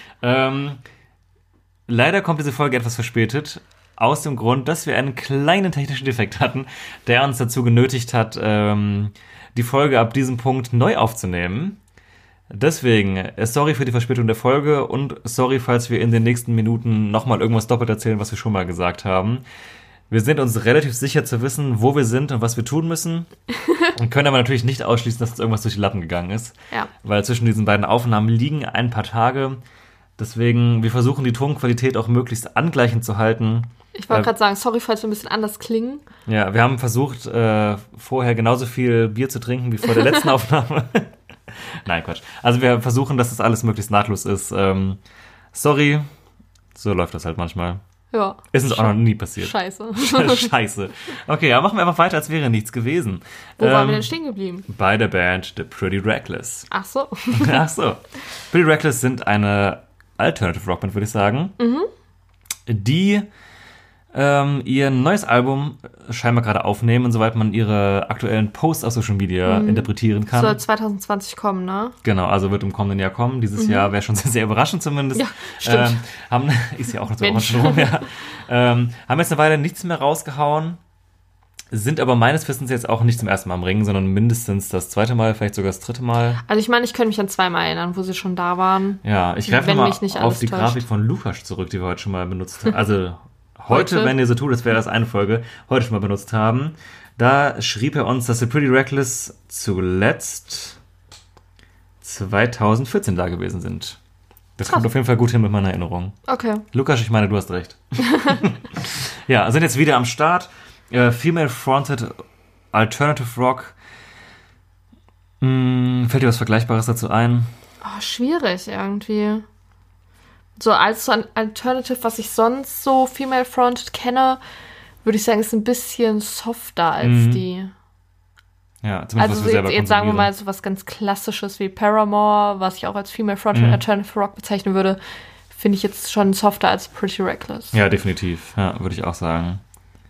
Leider kommt diese Folge etwas verspätet, aus dem Grund, dass wir einen kleinen technischen Defekt hatten, der uns dazu genötigt hat, die Folge ab diesem Punkt neu aufzunehmen. Deswegen, sorry für die Verspätung der Folge und sorry, falls wir in den nächsten Minuten nochmal irgendwas doppelt erzählen, was wir schon mal gesagt haben. Wir sind uns relativ sicher zu wissen, wo wir sind und was wir tun müssen. Und können aber natürlich nicht ausschließen, dass uns irgendwas durch die Lappen gegangen ist.
Ja.
Weil zwischen diesen beiden Aufnahmen liegen ein paar Tage. Deswegen, wir versuchen die Tonqualität auch möglichst angleichend zu halten.
Ich wollte gerade sagen, sorry, falls wir ein bisschen anders klingen.
Ja, wir haben versucht, vorher genauso viel Bier zu trinken wie vor der letzten Aufnahme. Nein, Quatsch. Also wir versuchen, dass das alles möglichst nahtlos ist. Sorry, so läuft das halt manchmal.
Ja.
Ist uns auch noch nie passiert.
Scheiße.
Scheiße. Okay, ja, machen wir einfach weiter, als wäre nichts gewesen.
Wo waren wir denn stehen geblieben?
Bei der Band The Pretty Reckless.
Ach so.
Pretty Reckless sind eine Alternative Rockband, würde ich sagen. Die ihr neues Album scheinbar gerade aufnehmen, soweit man ihre aktuellen Posts auf Social Media interpretieren kann.
Soll 2020 kommen, ne?
Genau, also wird im kommenden Jahr kommen. Dieses Jahr wäre schon sehr, sehr überraschend zumindest.
Ja, stimmt.
Ist ja auch noch so rum, ja. Haben jetzt eine Weile nichts mehr rausgehauen, sind aber meines Wissens jetzt auch nicht zum ersten Mal am Ring, sondern mindestens das zweite Mal, vielleicht sogar das dritte Mal.
Also ich meine, ich könnte mich an 2 Mal erinnern, wo sie schon da waren.
Ja, ich greife mal auf die
täuscht.
Grafik von Lukas zurück, die wir heute schon mal benutzt haben. Also heute, wenn ihr so tut, das wäre das eine Folge, heute schon mal benutzt haben. Da schrieb er uns, dass The Pretty Reckless zuletzt 2014 da gewesen sind. Das kommt auf jeden Fall gut hin mit meiner Erinnerung.
Okay.
Lukas, ich meine, du hast recht. Ja, sind jetzt wieder am Start. Female-Fronted Alternative Rock. Fällt dir was Vergleichbares dazu ein?
Oh, schwierig irgendwie. So als Alternative, was ich sonst so Female-Fronted kenne, würde ich sagen, ist ein bisschen softer als die.
Ja, zumindest
also
was wir selber
jetzt sagen wir mal so was ganz Klassisches wie Paramore, was ich auch als Female-Fronted Alternative Rock bezeichnen würde, finde ich jetzt schon softer als Pretty Reckless.
Ja, definitiv. Ja, würde ich auch sagen.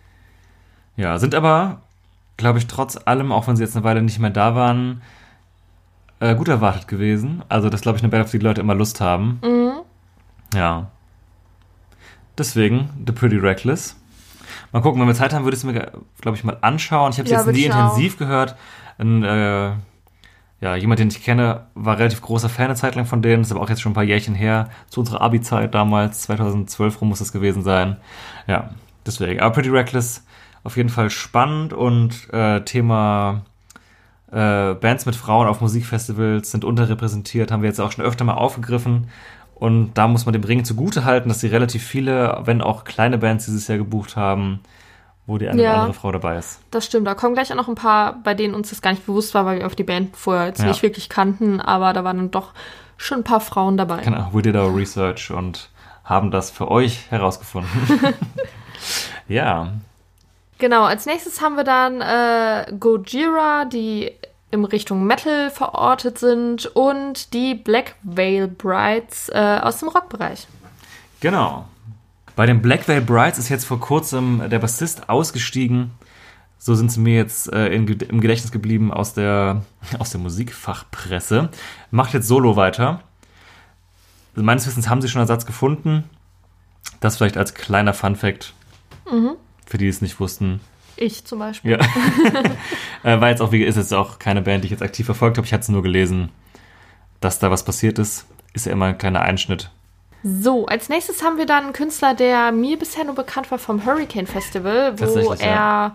Ja, sind aber, glaube ich, trotz allem, auch wenn sie jetzt eine Weile nicht mehr da waren, gut erwartet gewesen. Also das, glaube ich, eine Band, auf die Leute immer Lust haben. Ja. Deswegen, The Pretty Reckless. Mal gucken, wenn wir Zeit haben, würde ich es mir, glaube ich, mal anschauen. Ich habe es jetzt nie intensiv gehört. Jemand, den ich kenne, war relativ großer Fan eine Zeit lang von denen. Das ist aber auch jetzt schon ein paar Jährchen her. Zu unserer Abi-Zeit damals, 2012 rum muss das gewesen sein. Ja, deswegen. Aber Pretty Reckless auf jeden Fall spannend und Thema Bands mit Frauen auf Musikfestivals sind unterrepräsentiert, haben wir jetzt auch schon öfter mal aufgegriffen. Und da muss man dem Ring zugute halten, dass sie relativ viele, wenn auch kleine Bands dieses Jahr gebucht haben, wo die eine oder andere Frau dabei ist.
Das stimmt, da kommen gleich auch noch ein paar, bei denen uns das gar nicht bewusst war, weil wir auf die Band vorher jetzt nicht wirklich kannten, aber da waren dann doch schon ein paar Frauen dabei.
Genau, we did our research und haben das für euch herausgefunden. Ja.
Genau, als nächstes haben wir dann Gojira, die in Richtung Metal verortet sind und die Black Veil Brides aus dem Rockbereich.
Genau. Bei den Black Veil Brides ist jetzt vor kurzem der Bassist ausgestiegen. So sind sie mir jetzt im Gedächtnis geblieben aus der Musikfachpresse. Macht jetzt solo weiter. Also meines Wissens haben sie schon einen Ersatz gefunden. Das vielleicht als kleiner Funfact. Für die, die es nicht wussten.
Ich zum Beispiel.
Ja. Weil ist jetzt auch keine Band, die ich jetzt aktiv verfolgt habe. Ich hatte es nur gelesen, dass da was passiert ist. Ist ja immer ein kleiner Einschnitt.
So, als nächstes haben wir dann einen Künstler, der mir bisher nur bekannt war vom Hurricane Festival, wo er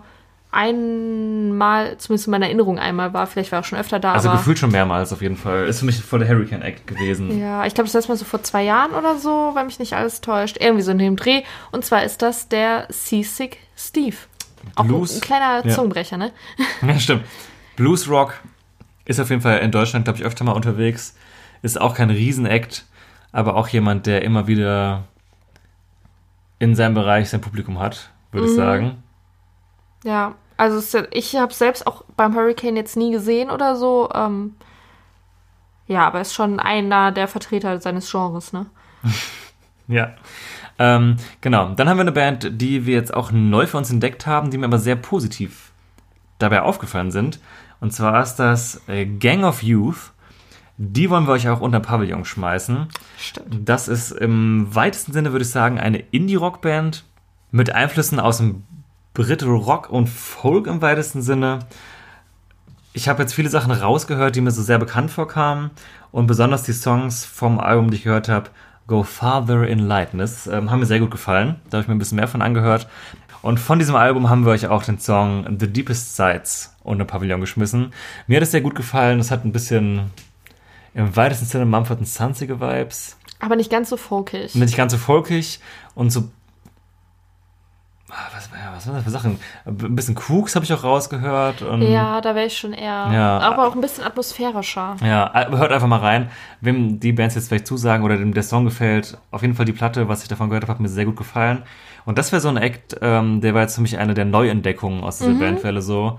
einmal, zumindest in meiner Erinnerung einmal war. Vielleicht war er auch schon öfter da.
Also gefühlt schon mehrmals auf jeden Fall. Ist für mich voll der Hurricane-Act gewesen.
Ja, ich glaube, das letzte Mal so vor 2 Jahren oder so, weil mich nicht alles täuscht. Irgendwie so in dem Dreh. Und zwar ist das der Seasick Steve. Auch ein kleiner Zungenbrecher, ne?
Ja, stimmt. Blues Rock ist auf jeden Fall in Deutschland, glaube ich, öfter mal unterwegs. Ist auch kein Riesen-Act, aber auch jemand, der immer wieder in seinem Bereich sein Publikum hat, würde ich sagen.
Ja, also ich habe selbst auch beim Hurricane jetzt nie gesehen oder so. Ja, aber ist schon einer der Vertreter seines Genres, ne?
Ja, Genau, dann haben wir eine Band, die wir jetzt auch neu für uns entdeckt haben, die mir aber sehr positiv dabei aufgefallen sind. Und zwar ist das Gang of Youth. Die wollen wir euch auch unter Pavillon schmeißen.
Stimmt.
Das ist im weitesten Sinne, würde ich sagen, eine Indie-Rock-Band mit Einflüssen aus dem Brit-Rock und Folk im weitesten Sinne. Ich habe jetzt viele Sachen rausgehört, die mir so sehr bekannt vorkamen. Und besonders die Songs vom Album, die ich gehört habe, Go Farther in Lightness, haben mir sehr gut gefallen. Da habe ich mir ein bisschen mehr von angehört. Und von diesem Album haben wir euch auch den Song The Deepest Sides unter Pavillon geschmissen. Mir hat es sehr gut gefallen. Es hat ein bisschen im weitesten Sinne Mumford & Sonsige Vibes.
Aber nicht ganz so folkig.
Nicht ganz so folkig und so. Was waren das für Sachen? Ein bisschen Krooks habe ich auch rausgehört. Und
ja, da wäre ich schon eher. Ja, aber auch ein bisschen atmosphärischer.
Ja, hört einfach mal rein. Wem die Bands jetzt vielleicht zusagen oder dem der Song gefällt, auf jeden Fall die Platte, was ich davon gehört habe, hat mir sehr gut gefallen. Und das wäre so ein Act, der war jetzt für mich eine der Neuentdeckungen aus dieser Bandwelle so.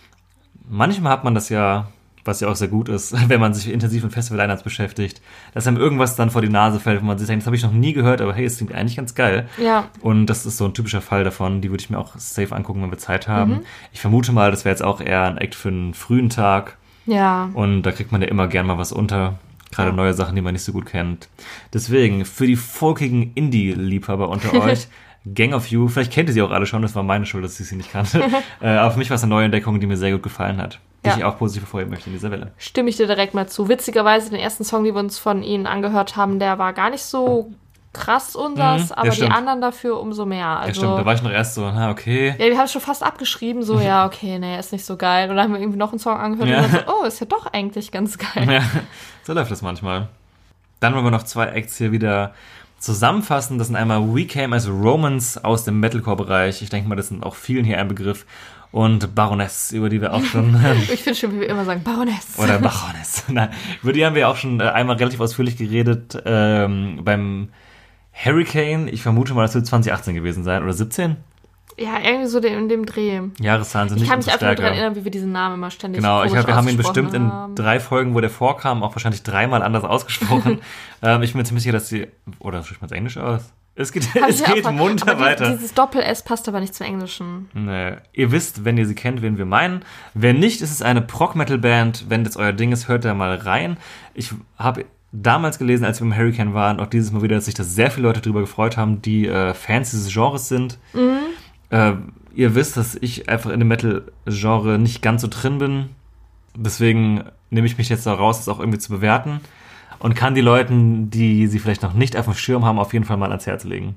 Manchmal hat man das ja, was ja auch sehr gut ist, wenn man sich intensiv mit Festival-Lineups beschäftigt, dass einem irgendwas dann vor die Nase fällt, wo man sich denkt, das habe ich noch nie gehört, aber hey, es klingt eigentlich ganz geil.
Ja.
Und das ist so ein typischer Fall davon, die würde ich mir auch safe angucken, wenn wir Zeit haben. Ich vermute mal, das wäre jetzt auch eher ein Act für einen frühen Tag.
Ja.
Und da kriegt man ja immer gern mal was unter. Gerade neue Sachen, die man nicht so gut kennt. Deswegen, für die folkigen Indie-Liebhaber unter euch, Gang of You, vielleicht kennt ihr sie auch alle schon, das war meine Schuld, dass ich sie nicht kannte. Aber für mich war es eine Neuentdeckung, die mir sehr gut gefallen hat. Die ich auch positiv hervorheben möchte in dieser Welle.
Stimme ich dir direkt mal zu. Witzigerweise, den ersten Song, den wir uns von ihnen angehört haben, der war gar nicht so krass unsers, aber die anderen dafür umso mehr. Also,
ja, stimmt, da war ich noch erst so, okay.
Ja, wir haben es schon fast abgeschrieben, so, ja, okay, nee, ist nicht so geil. Und dann haben wir irgendwie noch einen Song angehört und dann so, ist ja doch eigentlich ganz geil.
Ja, so läuft das manchmal. Dann wollen wir noch 2 Acts hier wieder zusammenfassen. Das sind einmal We Came as Romans aus dem Metalcore-Bereich. Ich denke mal, das sind auch vielen hier ein Begriff. Und Baroness, über die wir auch schon...
ich finde schon, wie wir immer sagen, Baroness.
Oder Baroness. Nein, über die haben wir auch schon einmal relativ ausführlich geredet beim Hurricane. Ich vermute mal, das wird 2018 gewesen sein. Oder 17?
Ja, irgendwie so in dem Dreh.
Jahreszahlen sind nicht so stärker.
Ich kann mich einfach nur daran erinnern, wie wir diesen Namen immer ständig
Genau, wir haben ihn bestimmt in 3 Folgen, wo der vorkam, auch wahrscheinlich 3-mal anders ausgesprochen. Ich bin mir ziemlich sicher, dass die... Oder spricht man es Englisch aus? Es geht munter weiter.
Dieses Doppel-S passt aber nicht zum Englischen.
Nee. Ihr wisst, wenn ihr sie kennt, wen wir meinen. Wenn nicht, ist es eine Prog-Metal-Band. Wenn das euer Ding ist, hört da mal rein. Ich habe damals gelesen, als wir im Hurricane waren, auch dieses Mal wieder, dass sich da sehr viele Leute drüber gefreut haben, die Fans dieses Genres sind. Ihr wisst, dass ich einfach in dem Metal-Genre nicht ganz so drin bin. Deswegen nehme ich mich jetzt da raus, das auch irgendwie zu bewerten. Und kann die Leuten, die sie vielleicht noch nicht auf dem Schirm haben, auf jeden Fall mal ans Herz legen.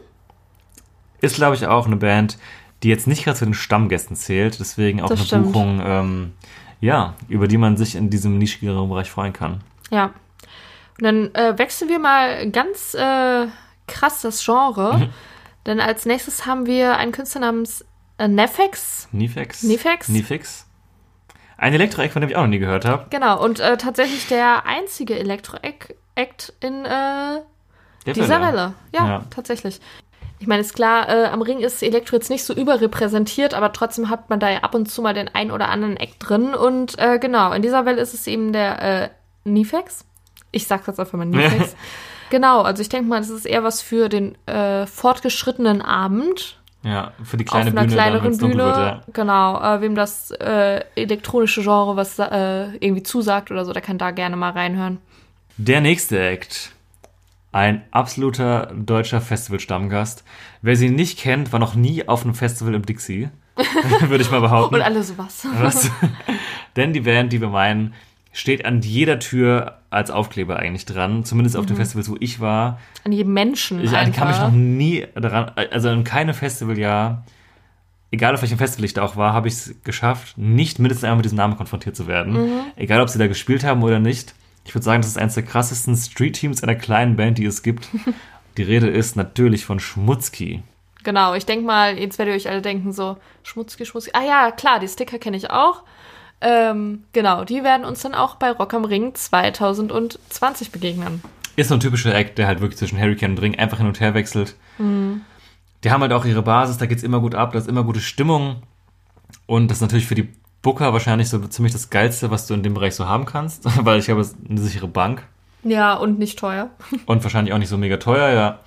Ist, glaube ich, auch eine Band, die jetzt nicht gerade zu den Stammgästen zählt. Deswegen auch eine Buchung, über die man sich in diesem nischigeren Bereich freuen kann.
Ja. Und dann wechseln wir mal ganz krass das Genre. Denn als nächstes haben wir einen Künstler namens Nefex.
Nefex. Ein Elektro-Act, von dem ich auch noch nie gehört habe.
Genau, und tatsächlich der einzige Elektro-Act in dieser Welle. Ja, tatsächlich. Ich meine, ist klar, am Ring ist Elektro jetzt nicht so überrepräsentiert, aber trotzdem hat man da ja ab und zu mal den ein oder anderen Act drin. Und genau, in dieser Welle ist es eben der Nefex. Ich sag's jetzt einfach mal Nefex. Genau, also ich denke mal, das ist eher was für den fortgeschrittenen Abend.
Ja, für die kleine
Bühne. Auf einer kleineren Bühne,
wird, ja.
Genau. Wem das elektronische Genre was irgendwie zusagt oder so, der kann da gerne mal reinhören.
Der nächste Act. Ein absoluter deutscher Festival-Stammgast. Wer sie nicht kennt, war noch nie auf einem Festival im Dixie. Würde ich mal behaupten.
Und alle sowas.
Denn die Band, die wir meinen, steht an jeder Tür als Aufkleber eigentlich dran. Zumindest auf den Festivals, wo ich war.
An jedem Menschen.
Ich kann mich noch nie daran, also in keinem Festivaljahr, egal auf welchem Festival ich da auch war, habe ich es geschafft, nicht mindestens einmal mit diesem Namen konfrontiert zu werden. Egal, ob sie da gespielt haben oder nicht. Ich würde sagen, das ist eines der krassesten Street-Teams einer kleinen Band, die es gibt. Die Rede ist natürlich von Schmutzki.
Genau, ich denke mal, jetzt werdet ihr euch alle denken so, Schmutzki. Ah ja, klar, die Sticker kenne ich auch. Genau, die werden uns dann auch bei Rock am Ring 2020 begegnen.
Ist so ein typischer Act, der halt wirklich zwischen Hurricane und Ring einfach hin und her wechselt. Die haben halt auch ihre Basis, da geht's immer gut ab, da ist immer gute Stimmung. Und das ist natürlich für die Booker wahrscheinlich so ziemlich das Geilste, was du in dem Bereich so haben kannst. Weil ich habe eine sichere Bank.
Ja, und nicht teuer.
Und wahrscheinlich auch nicht so mega teuer, ja.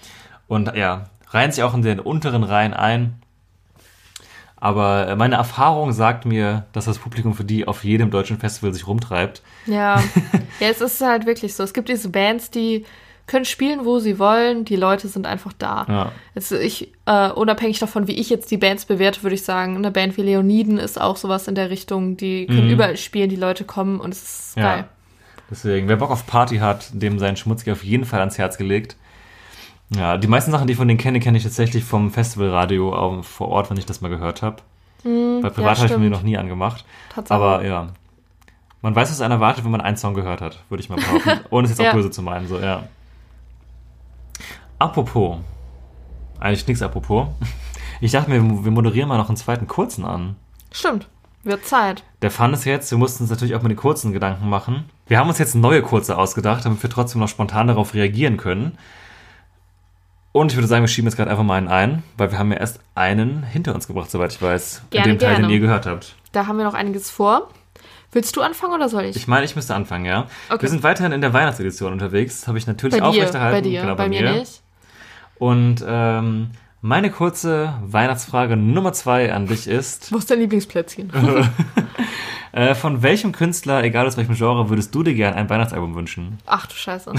Und ja, reihen sich auch in den unteren Reihen ein. Aber meine Erfahrung sagt mir, dass das Publikum für die auf jedem deutschen Festival sich rumtreibt.
Ja, es ist halt wirklich so. Es gibt diese Bands, die können spielen, wo sie wollen. Die Leute sind einfach da.
Ja.
Also unabhängig davon, wie ich jetzt die Bands bewerte, würde ich sagen, eine Band wie Leoniden ist auch sowas in der Richtung. Die können überall spielen, die Leute kommen und es ist geil.
Deswegen, wer Bock auf Party hat, dem sein Schmutzig auf jeden Fall ans Herz gelegt. Ja, die meisten Sachen, die ich von denen kenne ich tatsächlich vom Festivalradio vor Ort, wenn ich das mal gehört habe. Bei privat habe ich mir noch nie angemacht.
Tatsache.
Aber ja, man weiß, was einen erwartet, wenn man einen Song gehört hat, würde ich mal behaupten. Ohne es jetzt auch böse zu meinen, so, ja. Apropos, eigentlich nichts apropos. Ich dachte mir, wir moderieren mal noch einen zweiten kurzen an.
Stimmt, wird Zeit.
Der Fun ist jetzt, wir mussten uns natürlich auch mit den kurzen Gedanken machen. Wir haben uns jetzt neue kurze ausgedacht, damit wir trotzdem noch spontan darauf reagieren können. Und ich würde sagen, wir schieben jetzt gerade einfach mal einen ein, weil wir haben ja erst einen hinter uns gebracht, soweit ich weiß.
Gerne,
in dem Teil, den ihr gehört habt.
Da haben wir noch einiges vor. Willst du anfangen oder soll ich?
Ich meine, ich müsste anfangen, ja.
Okay.
Wir sind weiterhin in der Weihnachtsedition unterwegs. Das habe ich natürlich aufrechterhalten.
Bei dir,
genau,
bei mir nicht.
Und meine kurze Weihnachtsfrage Nummer 2 an dich ist...
Wo ist dein Lieblingsplätzchen?
Von welchem Künstler, egal aus welchem Genre, würdest du dir gerne ein Weihnachtsalbum wünschen?
Ach du Scheiße.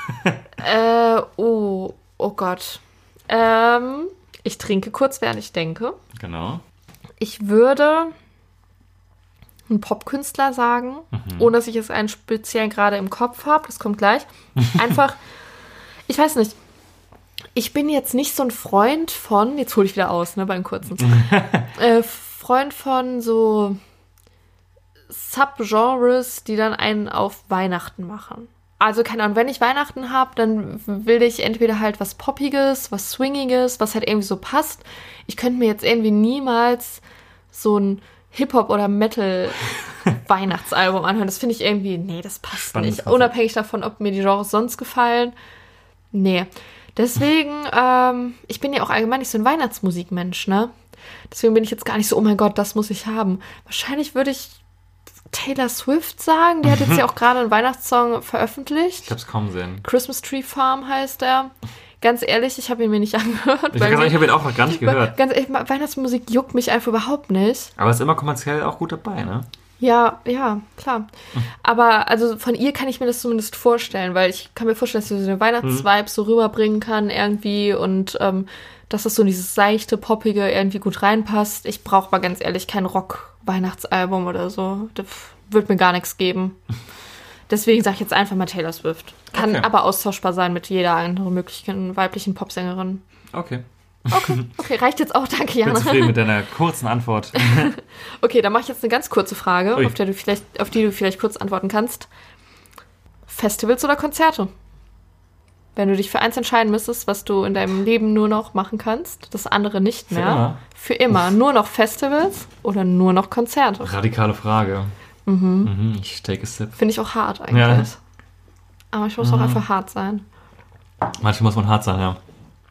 Oh Gott. Ich trinke kurz, während ich denke.
Genau.
Ich würde einen Popkünstler sagen, ohne dass ich jetzt einen speziellen gerade im Kopf habe. Das kommt gleich. Einfach, ich weiß nicht. Ich bin jetzt nicht so ein Freund von, jetzt hole ich wieder aus, ne, beim kurzen. Freund von so Subgenres, die dann einen auf Weihnachten machen. Also, keine Ahnung, wenn ich Weihnachten habe, dann will ich entweder halt was Poppiges, was Swingiges, was halt irgendwie so passt. Ich könnte mir jetzt irgendwie niemals so ein Hip-Hop- oder Metal-Weihnachtsalbum anhören. Das finde ich irgendwie, nee, das passt
Spannend,
nicht. Unabhängig davon, ob mir die Genres sonst gefallen. Nee. Deswegen, ich bin ja auch allgemein nicht so ein Weihnachtsmusikmensch, ne? Deswegen bin ich jetzt gar nicht so, oh mein Gott, das muss ich haben. Wahrscheinlich würde ich Taylor Swift sagen. Die hat jetzt ja auch gerade einen Weihnachtssong veröffentlicht.
Ich hab's kaum sehen.
Christmas Tree Farm heißt er. Ganz ehrlich, ich habe ihn mir nicht angehört.
Ich habe ihn auch noch gar nicht gehört.
Ganz ehrlich, Weihnachtsmusik juckt mich einfach überhaupt nicht.
Aber ist immer kommerziell auch gut dabei, ne?
Ja, klar. Aber also von ihr kann ich mir das zumindest vorstellen, weil ich kann mir vorstellen, dass sie so den Weihnachtsvibe so rüberbringen kann irgendwie und dass das so in dieses seichte, poppige irgendwie gut reinpasst. Ich brauche mal ganz ehrlich kein Rock-Weihnachtsalbum oder so. Das wird mir gar nichts geben. Deswegen sage ich jetzt einfach mal Taylor Swift. Kann aber austauschbar sein mit jeder anderen möglichen weiblichen Popsängerin.
Okay,
reicht jetzt auch, danke, Jana.
Ich bin zufrieden mit deiner kurzen Antwort.
Okay, dann mache ich jetzt eine ganz kurze Frage, auf die du vielleicht kurz antworten kannst. Festivals oder Konzerte? Wenn du dich für eins entscheiden müsstest, was du in deinem Leben nur noch machen kannst, das andere nicht mehr. Für immer. Nur noch Festivals oder nur noch Konzerte?
Radikale Frage. Ich take a sip.
Finde ich auch hart eigentlich.
Ja.
Aber ich muss auch einfach hart sein.
Manchmal muss man hart sein, ja.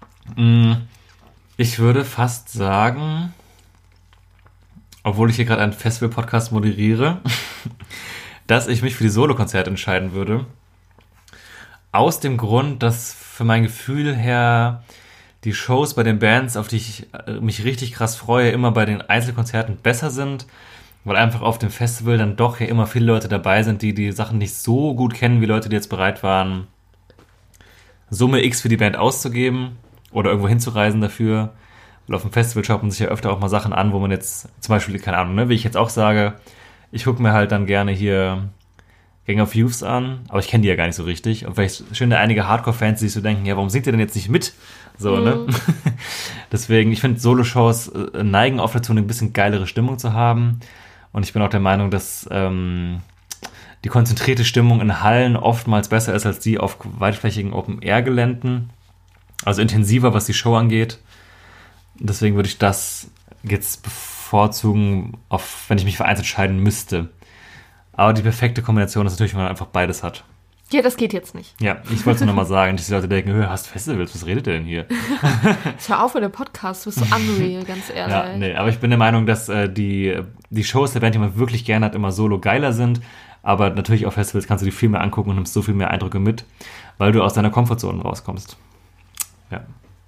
Ich würde fast sagen, obwohl ich hier gerade einen Festival-Podcast moderiere, dass ich mich für die Solo-Konzerte entscheiden würde. Aus dem Grund, dass für mein Gefühl her die Shows bei den Bands, auf die ich mich richtig krass freue, immer bei den Einzelkonzerten besser sind, weil einfach auf dem Festival dann doch ja immer viele Leute dabei sind, die die Sachen nicht so gut kennen, wie Leute, die jetzt bereit waren, Summe X für die Band auszugeben oder irgendwo hinzureisen dafür. Weil auf dem Festival schaut man sich ja öfter auch mal Sachen an, wo man jetzt zum Beispiel, keine Ahnung, ne, wie ich jetzt auch sage, ich gucke mir halt dann gerne hier Gang of Youths an, aber ich kenne die ja gar nicht so richtig. Und vielleicht schön einige Hardcore-Fans, die sich so denken, ja, warum singt ihr denn jetzt nicht mit? So, ne? Deswegen, ich finde, Solo-Shows neigen oft dazu, eine bisschen geilere Stimmung zu haben. Und ich bin auch der Meinung, dass die konzentrierte Stimmung in Hallen oftmals besser ist als die auf weitflächigen Open-Air-Geländen. Also intensiver, was die Show angeht. Deswegen würde ich das jetzt bevorzugen, wenn ich mich für eins entscheiden müsste. Aber die perfekte Kombination ist natürlich, wenn man einfach beides hat.
Ja, das geht jetzt nicht.
Ja, ich wollte es nur nochmal sagen, dass die Leute denken, hast Festivals, was redet ihr denn hier?
Hör auf mit dem Podcast, du bist so unreal, ganz ehrlich.
Ja, nee, aber ich bin der Meinung, dass die Shows der Band, die man wirklich gerne hat, immer solo geiler sind. Aber natürlich auf Festivals kannst du die viel mehr angucken und nimmst so viel mehr Eindrücke mit, weil du aus deiner Komfortzone rauskommst. Ja.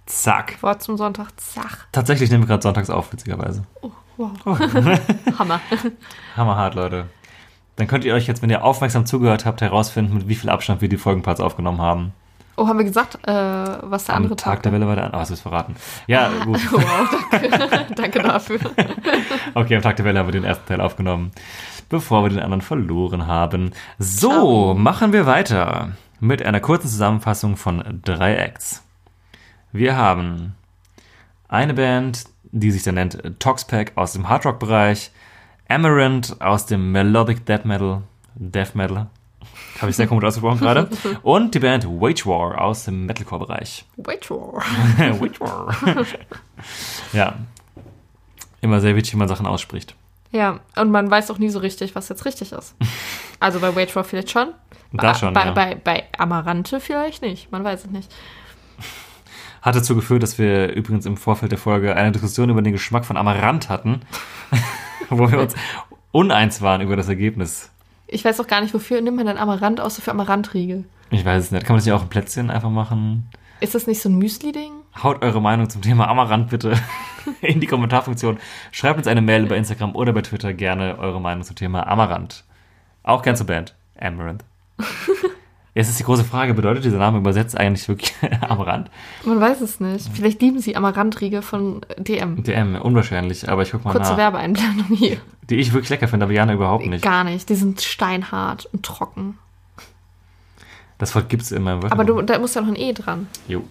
Zack.
Wort zum Sonntag, zack.
Tatsächlich nehmen wir gerade sonntags auf, witzigerweise.
Oh, wow. Hammer.
Hammerhart, Leute. Dann könnt ihr euch jetzt, wenn ihr aufmerksam zugehört habt, herausfinden, mit wie viel Abstand wir die Folgenparts aufgenommen haben.
Oh, haben wir gesagt, was der andere
Tag der Welle war der andere? Oh, hast du es verraten. Ja, gut.
Wow, danke. Danke dafür.
Okay, am Tag der Welle haben wir den ersten Teil aufgenommen, bevor wir den anderen verloren haben. So, machen wir weiter mit einer kurzen Zusammenfassung von 3 Acts. Wir haben eine Band, die sich dann nennt Toxpack aus dem Hardrock-Bereich, Amaranth aus dem Melodic Death Metal, habe ich sehr komisch ausgesprochen gerade, und die Band Wage War aus dem Metalcore-Bereich.
Wage War.
Wage War. Ja, immer sehr wichtig, wie man Sachen ausspricht.
Ja, und man weiß auch nie so richtig, was jetzt richtig ist. Also bei Wage War vielleicht schon.
Da schon, ja.
Bei Amarante vielleicht nicht, man weiß es nicht.
Hat dazu geführt, dass wir übrigens im Vorfeld der Folge eine Diskussion über den Geschmack von Amaranth hatten, wo wir uns uneins waren über das Ergebnis.
Ich weiß auch gar nicht, wofür nimmt man denn Amaranth außer für Amarantriegel?
Ich weiß es nicht. Kann man das nicht auch ein Plätzchen einfach machen?
Ist das nicht so ein Müsli-Ding?
Haut eure Meinung zum Thema Amaranth bitte in die Kommentarfunktion. Schreibt uns eine Mail bei Instagram oder bei Twitter gerne eure Meinung zum Thema Amaranth. Auch gern zur Band. Amaranth. Jetzt ist die große Frage, bedeutet dieser Name übersetzt eigentlich wirklich Amaranth?
Man weiß es nicht. Vielleicht lieben sie Amarantriegel von DM.
DM, unwahrscheinlich, aber ich guck mal
Kurze
nach.
Werbeeinblendung hier.
Die ich wirklich lecker finde, aber Jana überhaupt nicht.
Gar nicht, die sind steinhart und trocken.
Das Wort gibt's in meinem Wörterbuch.
Aber da muss ja noch ein E dran.
Jo.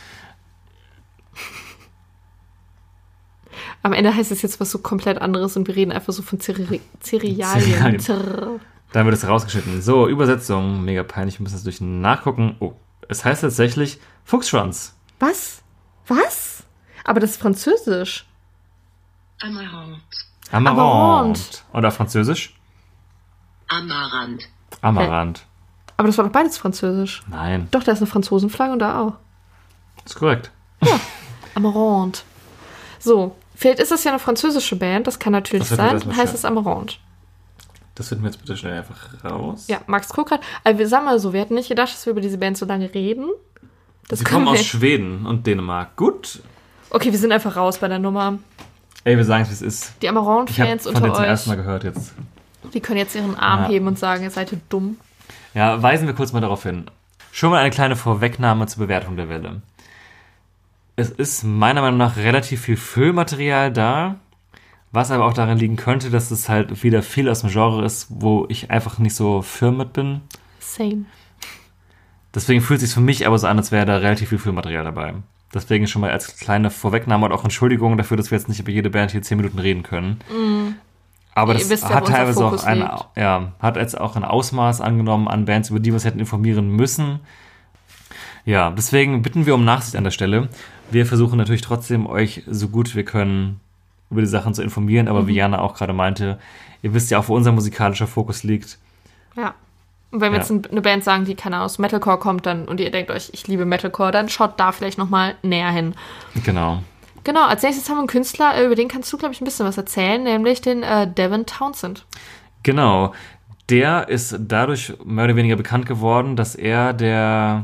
Am Ende heißt es jetzt was so komplett anderes und wir reden einfach so von Cerealien.
Dann wird es rausgeschnitten. So, Übersetzung. Mega peinlich, wir müssen das durch nachgucken. Oh, es heißt tatsächlich Fuchsschwanz.
Was? Was? Aber das ist Französisch.
Amaranth. Und auf Französisch?
Amaranth.
Amaranth.
Aber das war doch beides Französisch.
Nein.
Doch, da ist eine Franzosenflagge und da auch.
Das ist korrekt.
Ja, Amaranth. So, vielleicht ist das ja eine französische Band, das kann natürlich sein, dann heißt es Amaranth.
Das finden wir jetzt bitte schnell einfach raus.
Ja, Max guckt gerade. Also wir sagen mal so, wir hätten nicht gedacht, dass wir über diese Band so lange reden.
Sie kommen aus Schweden und Dänemark. Gut.
Okay, wir sind einfach raus bei der Nummer.
Ey, wir sagen es, wie es ist.
Die Amaranth-Fans unter euch. Ich habe von
zum ersten Mal gehört jetzt.
Die können jetzt ihren Arm heben und sagen, ihr seid dumm.
Ja, weisen wir kurz mal darauf hin. Schon mal eine kleine Vorwegnahme zur Bewertung der Welle. Es ist meiner Meinung nach relativ viel Füllmaterial da, was aber auch daran liegen könnte, dass es halt wieder viel aus dem Genre ist, wo ich einfach nicht so firm mit bin.
Same.
Deswegen fühlt es sich für mich aber so an, als wäre da relativ viel Füllmaterial dabei. Deswegen schon mal als kleine Vorwegnahme und auch Entschuldigung dafür, dass wir jetzt nicht über jede Band hier 10 Minuten reden können. Mm. Aber das hat teilweise auch hat jetzt auch ein Ausmaß angenommen an Bands, über die wir uns hätten informieren müssen. Ja, deswegen bitten wir um Nachsicht an der Stelle. Wir versuchen natürlich trotzdem, euch so gut wir können über die Sachen zu informieren, aber wie Jana auch gerade meinte, ihr wisst ja auch, wo unser musikalischer Fokus liegt.
Ja. Und wenn wir jetzt eine Band sagen, die keine aus Metalcore kommt, dann und ihr denkt euch, ich liebe Metalcore, dann schaut da vielleicht nochmal näher hin.
Genau.
Genau, als nächstes haben wir einen Künstler, über den kannst du, glaube ich, ein bisschen was erzählen, nämlich den Devin Townsend.
Genau. Der ist dadurch mehr oder weniger bekannt geworden, dass er der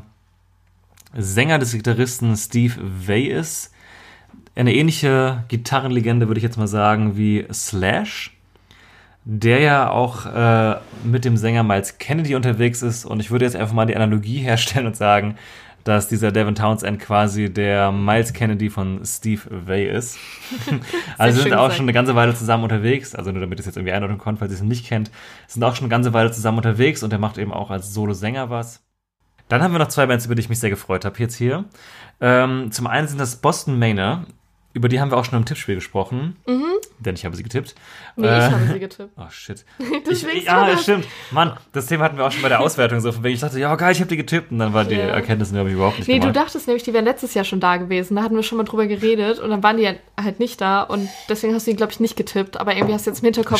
Sänger des Gitarristen Steve Vai ist. Eine ähnliche Gitarrenlegende, würde ich jetzt mal sagen, wie Slash, der ja auch mit dem Sänger Myles Kennedy unterwegs ist. Und ich würde jetzt einfach mal die Analogie herstellen und sagen, dass dieser Devin Townsend quasi der Myles Kennedy von Steve Vai ist. Also sind auch schon eine ganze Weile zusammen unterwegs, also nur damit ihr es jetzt irgendwie einordnen könnt, falls ihr es nicht kennt, sind auch schon eine ganze Weile zusammen unterwegs und er macht eben auch als Solo-Sänger was. Dann haben wir noch 2 Bands, über die ich mich sehr gefreut habe jetzt hier. Zum einen sind das Boston Manor, über die haben wir auch schon im Tippspiel gesprochen, denn ich habe sie getippt.
Nee, ich habe sie getippt.
Oh, shit.
Das
stimmt. Mann, das Thema hatten wir auch schon bei der Auswertung so, von wegen ich dachte, ja geil, ich habe die getippt und dann war die Erkenntnis, die habe ich überhaupt nicht gemacht.
Du dachtest nämlich, die wären letztes Jahr schon da gewesen, da hatten wir schon mal drüber geredet und dann waren die halt nicht da und deswegen hast du die, glaube ich, nicht getippt, aber irgendwie hast du jetzt im Hinterkopf,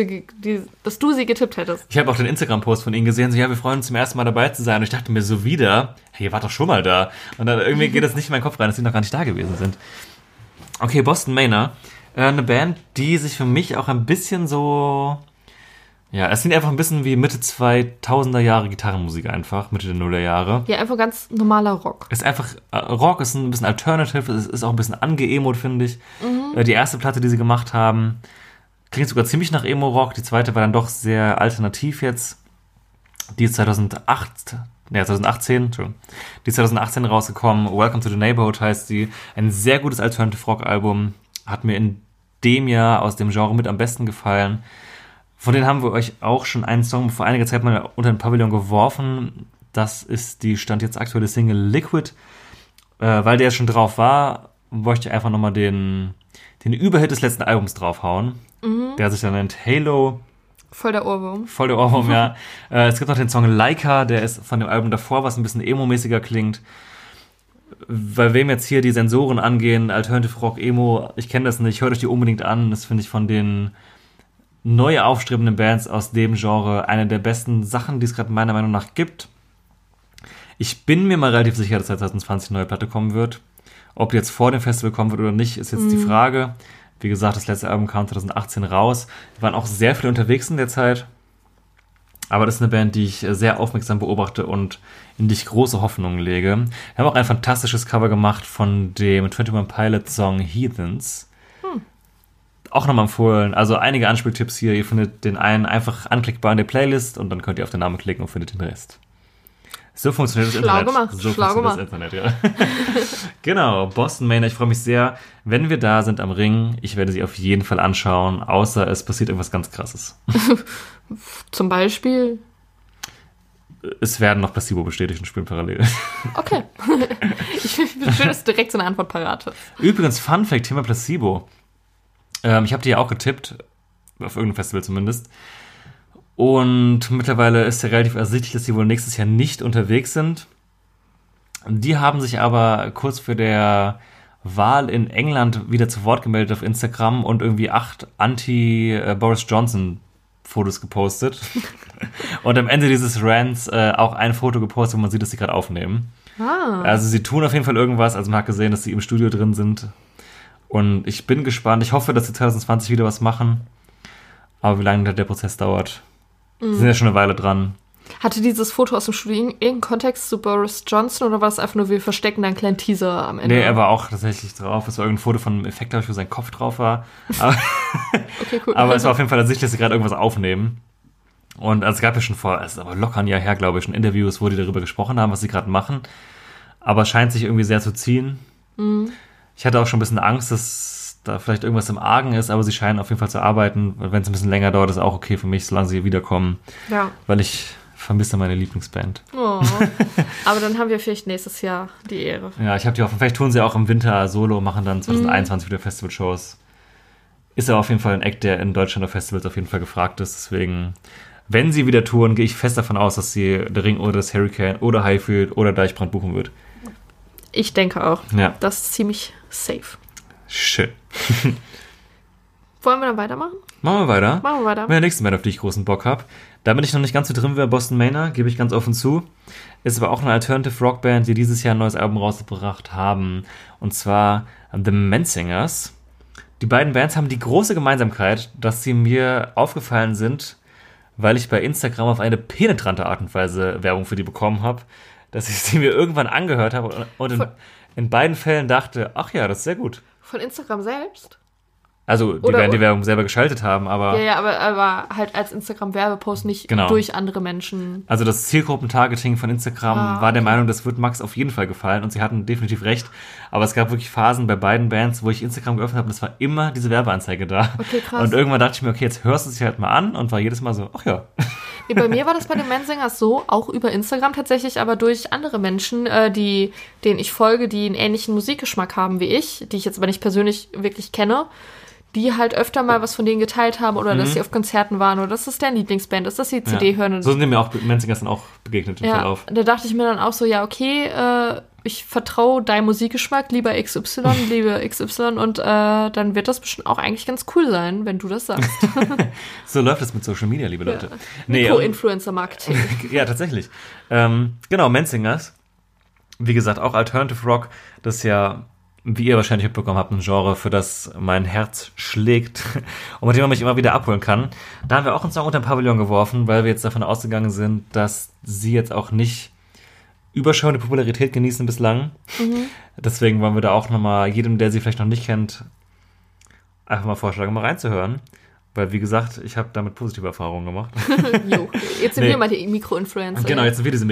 dass du sie getippt hättest.
Ich habe auch den Instagram-Post von ihnen gesehen, so ja, wir freuen uns zum ersten Mal dabei zu sein und ich dachte mir so wieder, hey, ihr wart doch schon mal da und dann irgendwie geht das nicht in meinen Kopf rein, dass sie noch gar nicht da gewesen sind. Okay, Boston Manor, eine Band, die sich für mich auch ein bisschen so, Ja, es klingt einfach ein bisschen wie Mitte 2000er Jahre Gitarrenmusik einfach, Mitte der Nullerjahre Jahre.
Ja, einfach ganz normaler Rock.
Ist einfach, Rock ist ein bisschen Alternative, es ist auch ein bisschen ange-Emot, finde ich. Die erste Platte, die sie gemacht haben, klingt sogar ziemlich nach Emo-Rock. Die zweite war dann doch sehr alternativ jetzt. Die ist 2018 rausgekommen. Welcome to the Neighborhood heißt die. Ein sehr gutes Alternative-Rock-Album. Hat mir in dem Jahr aus dem Genre mit am besten gefallen. Von denen haben wir euch auch schon einen Song vor einiger Zeit mal unter den Pavillon geworfen. Das ist die Stand jetzt aktuelle Single Liquid. Weil der schon drauf war, wollte ich einfach nochmal den Überhit des letzten Albums draufhauen. Der sich dann nennt Halo.
Voll der Ohrwurm.
Ja. Es gibt noch den Song Laika, der ist von dem Album davor, was ein bisschen emo-mäßiger klingt. Bei wem jetzt hier die Sensoren angehen, Alternative Rock, Emo, ich kenne das nicht, hört euch die unbedingt an. Das finde ich von den neu aufstrebenden Bands aus dem Genre eine der besten Sachen, die es gerade meiner Meinung nach gibt. Ich bin mir mal relativ sicher, dass 2020 eine neue Platte kommen wird. Ob die jetzt vor dem Festival kommen wird oder nicht, ist jetzt die Frage. Wie gesagt, das letzte Album kam 2018 raus. Wir waren auch sehr viel unterwegs in der Zeit. Aber das ist eine Band, die ich sehr aufmerksam beobachte und in die ich große Hoffnungen lege. Wir haben auch ein fantastisches Cover gemacht von dem 21 Pilots Song Heathens. Auch nochmal empfohlen. Also einige Anspieltipps hier. Ihr findet den einen einfach anklickbar in der Playlist und dann könnt ihr auf den Namen klicken und findet den Rest. So funktioniert das Internet.
Schlau gemacht.
Das Internet, ja. Genau, Boston Manor. Ich freue mich sehr, wenn wir da sind am Ring. Ich werde sie auf jeden Fall anschauen, außer es passiert irgendwas ganz Krasses.
Zum Beispiel?
Es werden noch Placebo bestätigt und spielen parallel.
Okay. Ich finde schön, dass du direkt so eine Antwort parat hast.
Übrigens, Fun Fact, Thema Placebo. Ich habe die ja auch getippt, auf irgendeinem Festival zumindest. Und mittlerweile ist ja relativ ersichtlich, dass sie wohl nächstes Jahr nicht unterwegs sind. Die haben sich aber kurz vor der Wahl in England wieder zu Wort gemeldet auf Instagram und irgendwie 8 Anti-Boris Johnson-Fotos gepostet. Und am Ende dieses Rants auch ein Foto gepostet, wo man sieht, dass sie gerade aufnehmen. Also sie tun auf jeden Fall irgendwas. Also man hat gesehen, dass sie im Studio drin sind. Und ich bin gespannt. Ich hoffe, dass sie 2020 wieder was machen. Aber wie lange der Prozess dauert, sind ja schon eine Weile dran.
Hatte dieses Foto aus dem Studio irgendeinen Kontext zu Boris Johnson oder war es einfach nur, wir verstecken da einen kleinen Teaser am Ende?
Nee, er war auch tatsächlich drauf. Es war irgendein Foto von einem Effekt, wo sein Kopf drauf war. Aber,
okay, cool.
Aber es war auf jeden Fall ersichtlich, dass sie gerade irgendwas aufnehmen. Und also es gab ja schon es ist aber locker ein Jahr her, glaube ich, schon Interviews, wo die darüber gesprochen haben, was sie gerade machen. Aber es scheint sich irgendwie sehr zu ziehen. Ich hatte auch schon ein bisschen Angst, dass da vielleicht irgendwas im Argen ist, aber sie scheinen auf jeden Fall zu arbeiten. Wenn es ein bisschen länger dauert, ist auch okay für mich, solange sie wiederkommen. Ja. Weil ich vermisse meine Lieblingsband.
Oh. Aber dann haben wir vielleicht nächstes Jahr die Ehre.
Ja, ich habe die Hoffnung. Vielleicht tun sie auch im Winter Solo, machen dann 2021 wieder Festival-Shows. Ist ja auf jeden Fall ein Act, der in Deutschland auf Festivals auf jeden Fall gefragt ist. Deswegen, wenn sie wieder touren, gehe ich fest davon aus, dass sie der Ring oder das Hurricane oder Highfield oder Deichbrand buchen wird.
Ich denke auch.
Ja.
Das ist ziemlich safe.
Schön.
Wollen wir dann weitermachen?
Machen wir weiter.
Mit
der nächsten Band, auf die ich großen Bock habe. Da bin ich noch nicht ganz so drin wie bei Boston Manor, gebe ich ganz offen zu. Ist aber auch eine Alternative Rock Band, die dieses Jahr ein neues Album rausgebracht haben. Und zwar The Menzingers. Die beiden Bands haben die große Gemeinsamkeit, dass sie mir aufgefallen sind, weil ich bei Instagram auf eine penetrante Art und Weise Werbung für die bekommen habe, dass ich sie mir irgendwann angehört habe und in beiden Fällen dachte, ach ja, das ist sehr gut.
Von Instagram selbst?
Also, die werden die Werbung selber geschaltet haben, aber...
Ja, aber halt als Instagram-Werbepost, nicht durch andere Menschen.
Also das Zielgruppentargeting von Instagram war der Meinung, das wird Max auf jeden Fall gefallen und sie hatten definitiv recht. Aber es gab wirklich Phasen bei beiden Bands, wo ich Instagram geöffnet habe und es war immer diese Werbeanzeige da. Okay, krass. Und irgendwann dachte ich mir, okay, jetzt hörst du es dir halt mal an und war jedes Mal so, ach ja.
Nee, bei mir war das bei den Menzingers so, auch über Instagram tatsächlich, aber durch andere Menschen, denen ich folge, die einen ähnlichen Musikgeschmack haben wie ich, die ich jetzt aber nicht persönlich wirklich kenne, die halt öfter mal was von denen geteilt haben oder dass sie auf Konzerten waren oder dass das deren Lieblingsband ist, dass sie CD hören.
So sind mir auch Menzingers dann auch begegnet im Verlauf.
Da dachte ich mir dann auch so, ja, okay, ich vertraue deinem Musikgeschmack, lieber XY, liebe XY und dann wird das bestimmt auch eigentlich ganz cool sein, wenn du das sagst.
So läuft es mit Social Media, liebe Leute.
Mikro-Influencer-Marketing.
Ja, tatsächlich. Genau, Menzingers. Wie gesagt, auch Alternative Rock, das ja wie ihr wahrscheinlich mitbekommen habt, ein Genre, für das mein Herz schlägt und mit dem man mich immer wieder abholen kann. Da haben wir auch einen Song unter den Pavillon geworfen, weil wir jetzt davon ausgegangen sind, dass sie jetzt auch nicht überschauende Popularität genießen bislang. Deswegen wollen wir da auch nochmal jedem, der sie vielleicht noch nicht kennt, einfach mal vorschlagen, mal reinzuhören. Weil, wie gesagt, ich habe damit positive Erfahrungen gemacht.
Jo, jetzt sind wir mal die Mikro-Influencer.
Genau, jetzt sind wir diese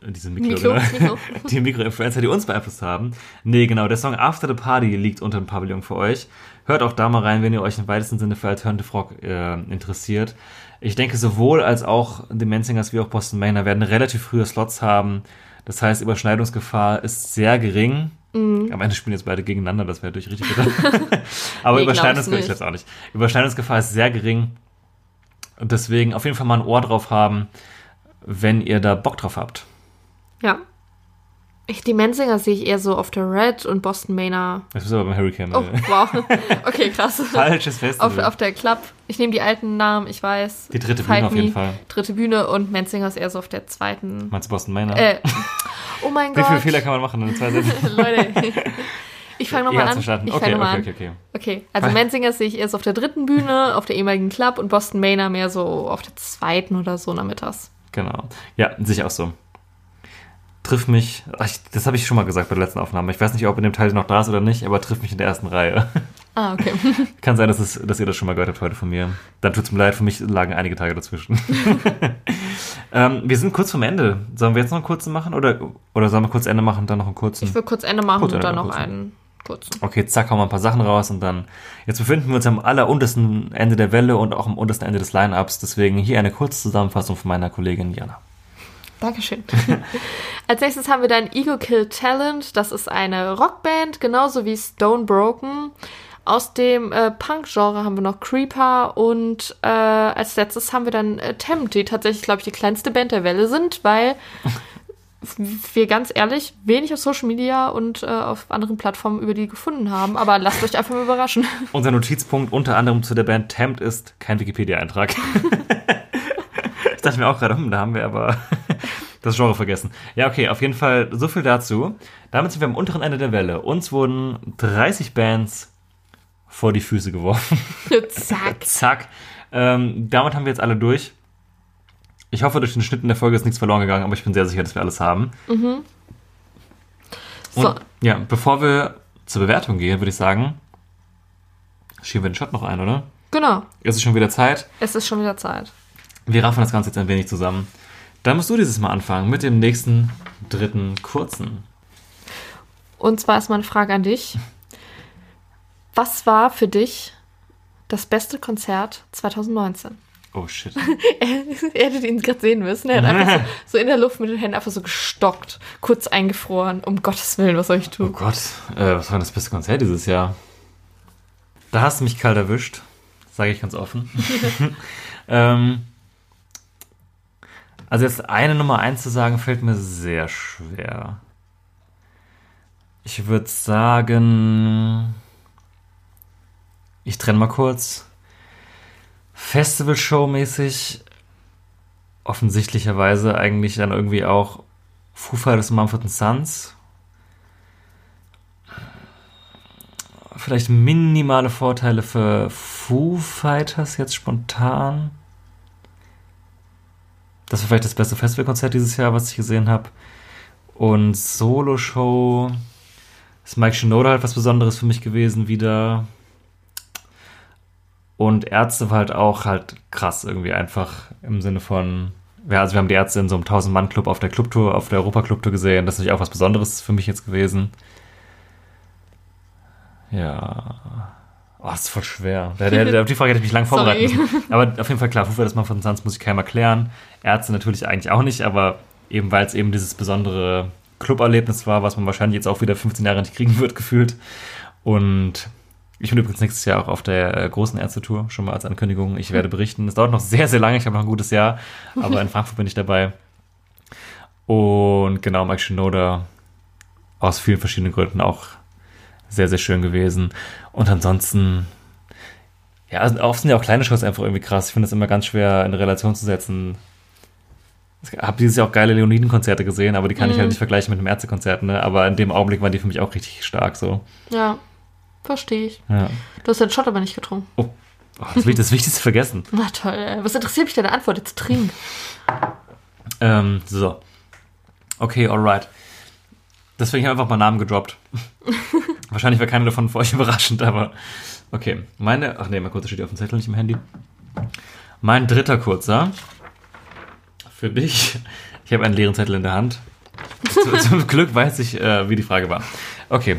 die Mikro-Influencer, die uns beeinflusst haben. Nee, genau, der Song After the Party liegt unter dem Pavillon für euch. Hört auch da mal rein, wenn ihr euch im weitesten Sinne für Alternative Rock interessiert. Ich denke, sowohl als auch die Menzingers wie auch Boston Manor werden relativ frühe Slots haben. Das heißt, Überschneidungsgefahr ist sehr gering. Am Ende spielen jetzt beide gegeneinander, das wäre natürlich richtig bitter. Aber nee, Überschneidungsgefahr, ich glaube auch nicht. Überschneidungsgefahr ist sehr gering. Und deswegen auf jeden Fall mal ein Ohr drauf haben, wenn ihr da Bock drauf habt.
Ja. Die Menzinger sehe ich eher so auf der Red und Boston Manor.
Das ist aber beim Hurricane.
Oh, wow. Okay, krass.
Falsches Festival.
Auf der Club. Ich nehme die alten Namen, ich weiß.
Die dritte Bühne auf jeden Fall.
Dritte Bühne und Menzinger ist eher so auf der zweiten.
Meinst du Boston Manor?
Oh mein Gott.
Wie viele Fehler kann man machen in 2 Sätzen?
Leute, ich fange nochmal an. Okay, also Menzinger sehe ich erst auf der dritten Bühne, auf der ehemaligen Club und Boston Manor mehr so auf der zweiten oder so nachmittags.
Genau. Ja, sehe ich auch so. Triff mich, das habe ich schon mal gesagt bei der letzten Aufnahme. Ich weiß nicht, ob in dem Teil noch da ist oder nicht, aber triff mich in der ersten Reihe.
Ah, okay.
Kann sein, dass ihr das schon mal gehört habt heute von mir. Dann tut's mir leid, für mich lagen einige Tage dazwischen. Wir sind kurz vorm Ende. Sollen wir jetzt noch einen kurzen machen? Oder sollen wir kurz Ende machen und dann noch einen kurzen?
Ich will kurz Ende machen und dann noch einen kurzen.
Okay, zack, hauen wir ein paar Sachen raus und dann... Jetzt befinden wir uns am alleruntersten Ende der Welle und auch am untersten Ende des Line-Ups. Deswegen hier eine kurze Zusammenfassung von meiner Kollegin Jana.
Dankeschön. Als nächstes haben wir dann Ego Kill Talent. Das ist eine Rockband, genauso wie Stone Broken. Aus dem Punk-Genre haben wir noch Creeper und als letztes haben wir dann Tempt, die tatsächlich, glaube ich, die kleinste Band der Welle sind, weil wir ganz ehrlich wenig auf Social Media und auf anderen Plattformen über die gefunden haben. Aber lasst euch einfach mal überraschen.
Unser Notizpunkt unter anderem zu der Band Tempt ist kein Wikipedia-Eintrag. Ich dachte mir auch gerade, da haben wir aber das Genre vergessen. Ja, okay, auf jeden Fall so viel dazu. Damit sind wir am unteren Ende der Welle. Uns wurden 30 Bands vor die Füße geworfen.
Zack.
Zack. Damit haben wir jetzt alle durch. Ich hoffe, durch den Schnitt in der Folge ist nichts verloren gegangen, aber ich bin sehr sicher, dass wir alles haben.
Mhm.
So. Und ja, bevor wir zur Bewertung gehen, würde ich sagen, schieben wir den Shot noch ein, oder?
Genau.
Es ist schon wieder Zeit. Wir raffen das Ganze jetzt ein wenig zusammen. Dann musst du dieses Mal anfangen mit dem nächsten dritten kurzen.
Und zwar ist meine Frage an dich. Was war für dich das beste Konzert 2019?
Oh shit.
Ihr hättet ihn gerade sehen müssen. Er hat einfach so in der Luft mit den Händen einfach so gestockt, kurz eingefroren. Um Gottes Willen, was soll ich tun?
Oh Gott, was war das beste Konzert dieses Jahr? Da hast du mich kalt erwischt, sage ich ganz offen. Also jetzt eine Nummer 1 zu sagen, fällt mir sehr schwer. Ich würde sagen, ich trenne mal kurz. Festival-Show-mäßig offensichtlicherweise eigentlich dann irgendwie auch Foo Fighters und Mumford & Sons. Vielleicht minimale Vorteile für Foo Fighters jetzt spontan. Das war vielleicht das beste Festivalkonzert dieses Jahr, was ich gesehen habe. Und Solo-Show ist Mike Shinoda halt was Besonderes für mich gewesen wieder. Und Ärzte war halt auch halt krass irgendwie einfach im Sinne von, ja, also wir haben die Ärzte in so einem 1000-Mann-Club auf der Clubtour, auf der Europa-Clubtour gesehen. Das ist natürlich auch was Besonderes für mich jetzt gewesen. Ja. Oh, das ist voll schwer. Auf die Frage hätte ich mich lang vorbereiten müssen. Aber auf jeden Fall klar, Foo Fighters, Mumford & Sons muss ich keinem erklären. Ärzte natürlich eigentlich auch nicht, aber eben weil es eben dieses besondere Club-Erlebnis war, was man wahrscheinlich jetzt auch wieder 15 Jahre nicht kriegen wird, gefühlt. Und ich bin übrigens nächstes Jahr auch auf der großen Ärzte-Tour, schon mal als Ankündigung. Ich werde berichten. Es dauert noch sehr, sehr lange. Ich habe noch ein gutes Jahr. Aber in Frankfurt bin ich dabei. Und genau, Mike Shinoda aus vielen verschiedenen Gründen auch sehr, sehr schön gewesen. Und ansonsten, ja, oft sind ja auch kleine Shows einfach irgendwie krass. Ich finde es immer ganz schwer in Relation zu setzen. Ich habe dieses Jahr auch geile Leoniden-Konzerte gesehen, aber die kann ich halt nicht vergleichen mit einem Ärzte-Konzert, ne? Aber in dem Augenblick waren die für mich auch richtig stark, so.
Ja, verstehe ich.
Ja.
Du hast den Shot aber nicht getrunken.
Oh, das Wichtigste vergessen.
Na toll, ey. Was interessiert mich deine Antwort? Jetzt trink.
So. Okay, alright. Deswegen habe ich einfach mal Namen gedroppt. Wahrscheinlich war keiner davon für euch überraschend, aber okay. Mal kurz, das steht auf dem Zettel, nicht im Handy. Mein dritter kurzer. Für dich. Ich habe einen leeren Zettel in der Hand. Zum Glück weiß ich, wie die Frage war. Okay.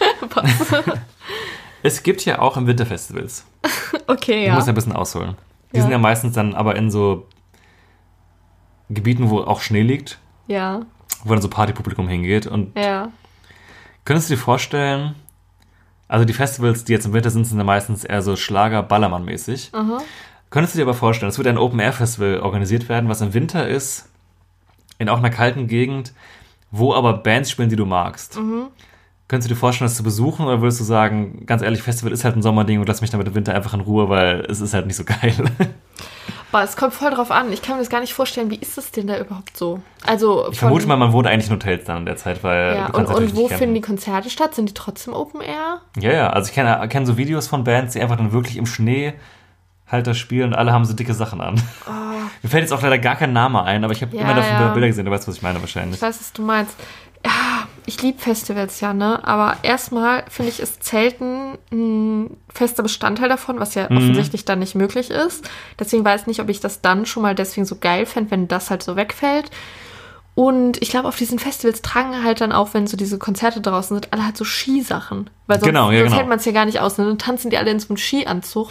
Es gibt ja auch im Winterfestivals.
Okay,
Ich muss ja ein bisschen ausholen. Die sind ja meistens dann aber in so Gebieten, wo auch Schnee liegt.
Ja.
Wo dann so Partypublikum hingeht. Und
Ja.
könntest du dir vorstellen, also die Festivals, die jetzt im Winter sind ja meistens eher so Schlager-Ballermann-mäßig. Könntest du dir aber vorstellen, es wird ein Open-Air-Festival organisiert werden, was im Winter ist, in auch einer kalten Gegend, wo aber Bands spielen, die du magst. Könntest du dir vorstellen, das zu besuchen, oder würdest du sagen, ganz ehrlich, Festival ist halt ein Sommerding und lass mich damit im Winter einfach in Ruhe, weil es ist halt nicht so geil.
Boah, es kommt voll drauf an. Ich kann mir das gar nicht vorstellen, wie ist das denn da überhaupt so? Also
Ich vermute mal, man wohnt eigentlich in Hotels dann in der Zeit, weil
ja,
du kannst natürlich
und wo
nicht campen.
finden die Konzerte statt? Sind die trotzdem Open Air?
Ja, also ich kenn so Videos von Bands, die einfach dann wirklich im Schnee halt das spielen und alle haben so dicke Sachen an. Mir fällt jetzt auch leider gar kein Name ein, aber ich habe immer davon Bilder gesehen, du weißt, was ich meine wahrscheinlich.
Ich weiß, was du meinst. Ja, ich liebe Festivals ja, ne? Aber erstmal finde ich, ist Zelten ein fester Bestandteil davon, was ja offensichtlich dann nicht möglich ist. Deswegen weiß ich nicht, ob ich das dann schon mal deswegen so geil fände, wenn das halt so wegfällt. Und ich glaube, auf diesen Festivals tragen halt dann auch, wenn so diese Konzerte draußen sind, alle halt so Skisachen. Weil sonst, sonst hält man es ja gar nicht aus. Ne? Dann tanzen die alle in so einem Skianzug.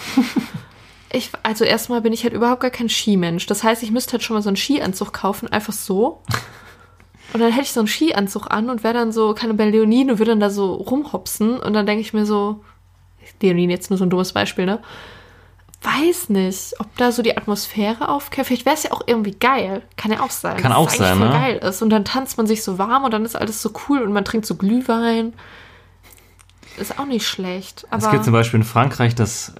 Also erstmal bin ich halt überhaupt gar kein Skimensch. Das heißt, ich müsste halt schon mal so einen Skianzug kaufen, einfach so. Und dann hätte ich so einen Skianzug an und wäre dann so, keine Leoniden und würde dann da so rumhopsen. Und dann denke ich mir so, Leoniden jetzt nur so ein dummes Beispiel, ne? Weiß nicht, ob da so die Atmosphäre aufkehrt. Vielleicht wäre es ja auch irgendwie geil. Kann ja auch sein.
Kann auch sein,
voll
ne?
geil ist. Und dann tanzt man sich so warm und dann ist alles so cool und man trinkt so Glühwein. Ist auch nicht schlecht. Aber
Es gibt zum Beispiel in Frankreich das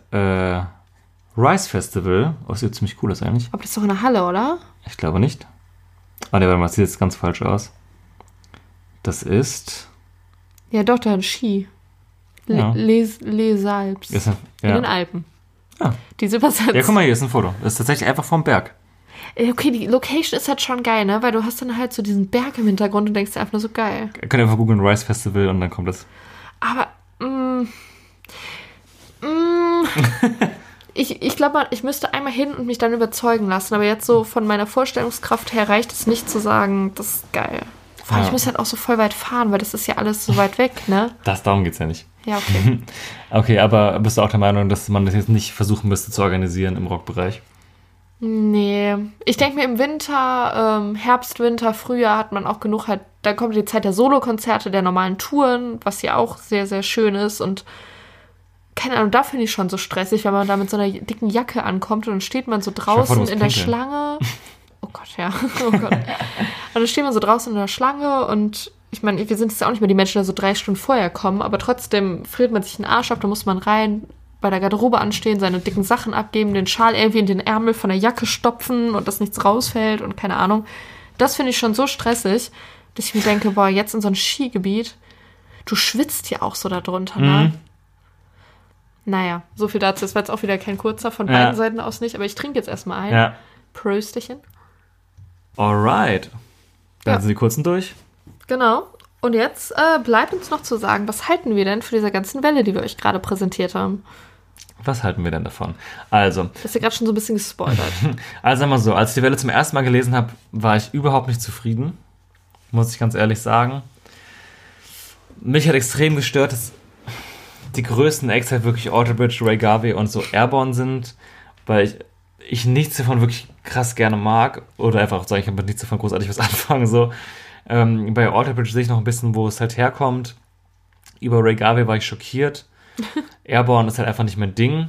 Rice Festival. Oh, das sieht ziemlich cool aus eigentlich.
aber das ist doch in der Halle, oder?
Ich glaube nicht. Ah, ne, warte mal, das sieht jetzt ganz falsch aus. Das ist...
Ja, doch, da ein Ski.
Ja.
Les Alpes.
Ist
In den Alpen.
Ah.
Diese übersetzt.
Ja, guck mal, hier ist ein Foto. Das ist tatsächlich einfach vom Berg.
Okay, die Location ist halt schon geil, ne? Weil du hast dann halt so diesen Berg im Hintergrund und denkst dir einfach nur so geil.
Könnt ihr einfach googeln, Rice Festival, und dann kommt das.
Aber, ich glaube, ich müsste einmal hin und mich dann überzeugen lassen. Aber jetzt so von meiner Vorstellungskraft her reicht es nicht zu sagen, das ist geil. Vor allem, ich muss halt auch so voll weit fahren, weil das ist ja alles so weit weg, ne?
Darum geht's ja nicht.
Ja, okay.
Okay, aber bist du auch der Meinung, dass man das jetzt nicht versuchen müsste zu organisieren im Rockbereich?
Nee. Ich denke mir im Winter, Herbst, Winter, Frühjahr hat man auch genug halt, dann kommt die Zeit der Solokonzerte, der normalen Touren, was ja auch sehr, sehr schön ist und keine Ahnung, da finde ich schon so stressig, wenn man da mit so einer dicken Jacke ankommt und dann steht man so draußen in der Schlange. Oh Gott, ja. Oh Gott. Und dann steht man so draußen in der Schlange und ich meine, wir sind jetzt ja auch nicht mehr die Menschen, die so 3 Stunden vorher kommen, aber trotzdem friert man sich den Arsch ab, da muss man rein, bei der Garderobe anstehen, seine dicken Sachen abgeben, den Schal irgendwie in den Ärmel von der Jacke stopfen und dass nichts rausfällt und keine Ahnung. Das finde ich schon so stressig, dass ich mir denke, boah, jetzt in so ein Skigebiet, du schwitzt ja auch so da drunter, ne? Naja, so viel dazu. Das war jetzt auch wieder kein kurzer, von beiden Seiten aus nicht, aber ich trinke jetzt erstmal ein.
Ja.
Prösterchen.
Alright. Dann sind die kurzen durch.
Genau. Und jetzt bleibt uns noch zu sagen, was halten wir denn für diese ganzen Welle, die wir euch gerade präsentiert haben?
Was halten wir denn davon? Also.
Das ist ja gerade schon so ein bisschen gespoilert.
Also sagen wir so, als ich die Welle zum ersten Mal gelesen habe, war ich überhaupt nicht zufrieden. Muss ich ganz ehrlich sagen. Mich hat extrem gestört, dass die größten Acts halt wirklich Alter Bridge, Ray Garvey und so Airborne sind, weil ich nichts davon wirklich krass gerne mag oder einfach auch sagen, ich kann mit nichts davon großartig was anfangen. So. Bei Alter Bridge sehe ich noch ein bisschen, wo es halt herkommt. Über Ray Garvey war ich schockiert. Airborne ist halt einfach nicht mein Ding.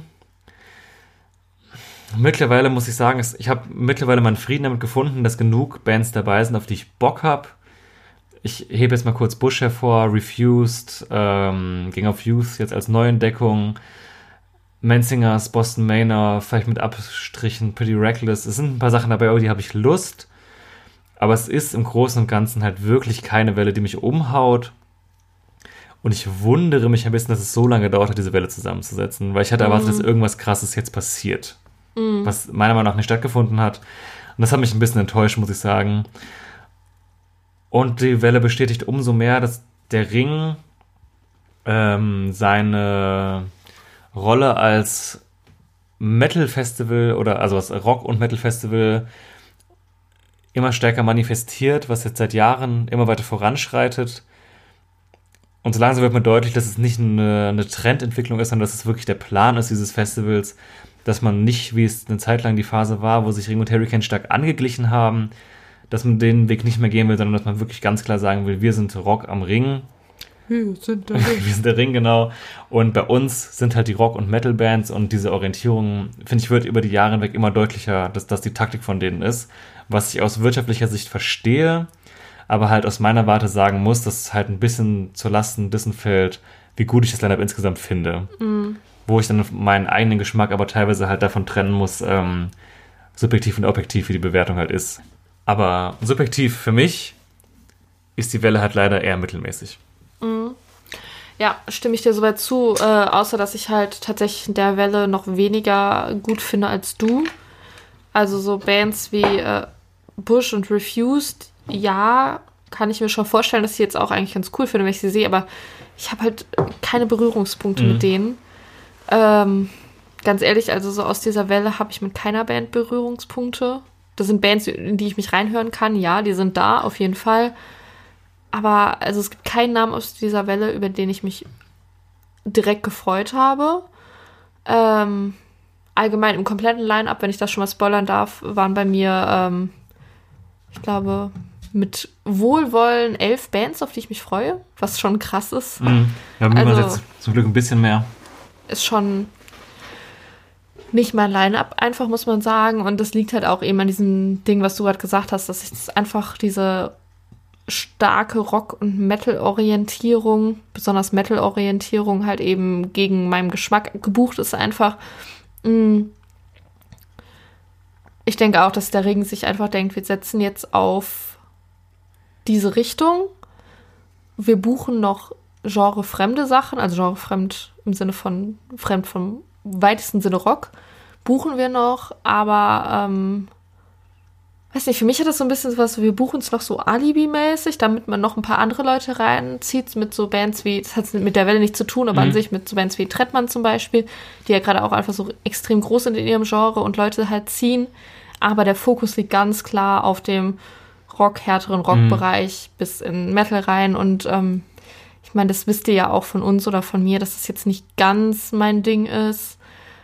Mittlerweile muss ich sagen, ich habe mittlerweile meinen Frieden damit gefunden, dass genug Bands dabei sind, auf die ich Bock habe. Ich hebe jetzt mal kurz Bush hervor, Refused, Gang of Youth jetzt als Neuentdeckung, Menzingers, Boston Manor, vielleicht mit Abstrichen, Pretty Reckless. Es sind ein paar Sachen dabei, aber die habe ich Lust. Aber es ist im Großen und Ganzen halt wirklich keine Welle, die mich umhaut. Und ich wundere mich ein bisschen, dass es so lange gedauert hat, diese Welle zusammenzusetzen. Weil ich hatte erwartet, dass irgendwas Krasses jetzt passiert. Was meiner Meinung nach nicht stattgefunden hat. Und das hat mich ein bisschen enttäuscht, muss ich sagen. Und die Welle bestätigt umso mehr, dass der Ring seine Rolle als Metal-Festival oder also als Rock- und Metal-Festival immer stärker manifestiert, was jetzt seit Jahren immer weiter voranschreitet. Und so langsam wird mir deutlich, dass es nicht eine Trendentwicklung ist, sondern dass es wirklich der Plan ist dieses Festivals, dass man nicht, wie es eine Zeit lang die Phase war, wo sich Ring und Hurricane stark angeglichen haben, dass man den Weg nicht mehr gehen will, sondern dass man wirklich ganz klar sagen will, wir sind Rock am Ring. Wir sind der Ring, genau. Und bei uns sind halt die Rock- und Metal-Bands und diese Orientierung, finde ich, wird über die Jahre hinweg immer deutlicher, dass das die Taktik von denen ist. Was ich aus wirtschaftlicher Sicht verstehe, aber halt aus meiner Warte sagen muss, dass es halt ein bisschen zur Lasten dessen fällt, wie gut ich das Line-Up insgesamt finde. Wo ich dann meinen eigenen Geschmack aber teilweise halt davon trennen muss, subjektiv und objektiv, wie die Bewertung halt ist. Aber subjektiv für mich ist die Welle halt leider eher mittelmäßig.
Ja, stimme ich dir soweit zu, außer dass ich halt tatsächlich in der Welle noch weniger gut finde als du. Also so Bands wie Bush und Refused, ja, kann ich mir schon vorstellen, dass ich jetzt auch eigentlich ganz cool finde, wenn ich sie sehe, aber ich habe halt keine Berührungspunkte mit denen. Ganz ehrlich, also so aus dieser Welle habe ich mit keiner Band Berührungspunkte. Das sind Bands, in die ich mich reinhören kann, ja, die sind da, auf jeden Fall. Aber also es gibt keinen Namen aus dieser Welle, über den ich mich direkt gefreut habe. Allgemein im kompletten Line-Up, wenn ich das schon mal spoilern darf, waren bei mir, ich glaube, mit Wohlwollen 11 Bands, auf die ich mich freue, was schon krass ist.
Ja, mir war jetzt zum Glück ein bisschen mehr.
Ist schon nicht mein Line-Up, einfach muss man sagen. Und das liegt halt auch eben an diesem Ding, was du gerade gesagt hast, dass ich das einfach diese starke Rock- und Metal-Orientierung, besonders Metal-Orientierung halt eben gegen meinen Geschmack gebucht ist einfach. Ich denke auch, dass der Ring sich einfach denkt, wir setzen jetzt auf diese Richtung. Wir buchen noch genrefremde Sachen, also genrefremd im Sinne von fremd vom weitesten Sinne Rock, buchen wir noch, aber weiß nicht, für mich hat das so ein bisschen sowas, wir buchen es noch so Alibi-mäßig, damit man noch ein paar andere Leute reinzieht, mit so Bands wie, das hat mit der Welle nichts zu tun, aber an sich mit so Bands wie Trettmann zum Beispiel, die ja gerade auch einfach so extrem groß sind in ihrem Genre und Leute halt ziehen, aber der Fokus liegt ganz klar auf dem härteren Rock-Bereich bis in Metal rein und ich meine, das wisst ihr ja auch von uns oder von mir, dass das jetzt nicht ganz mein Ding ist.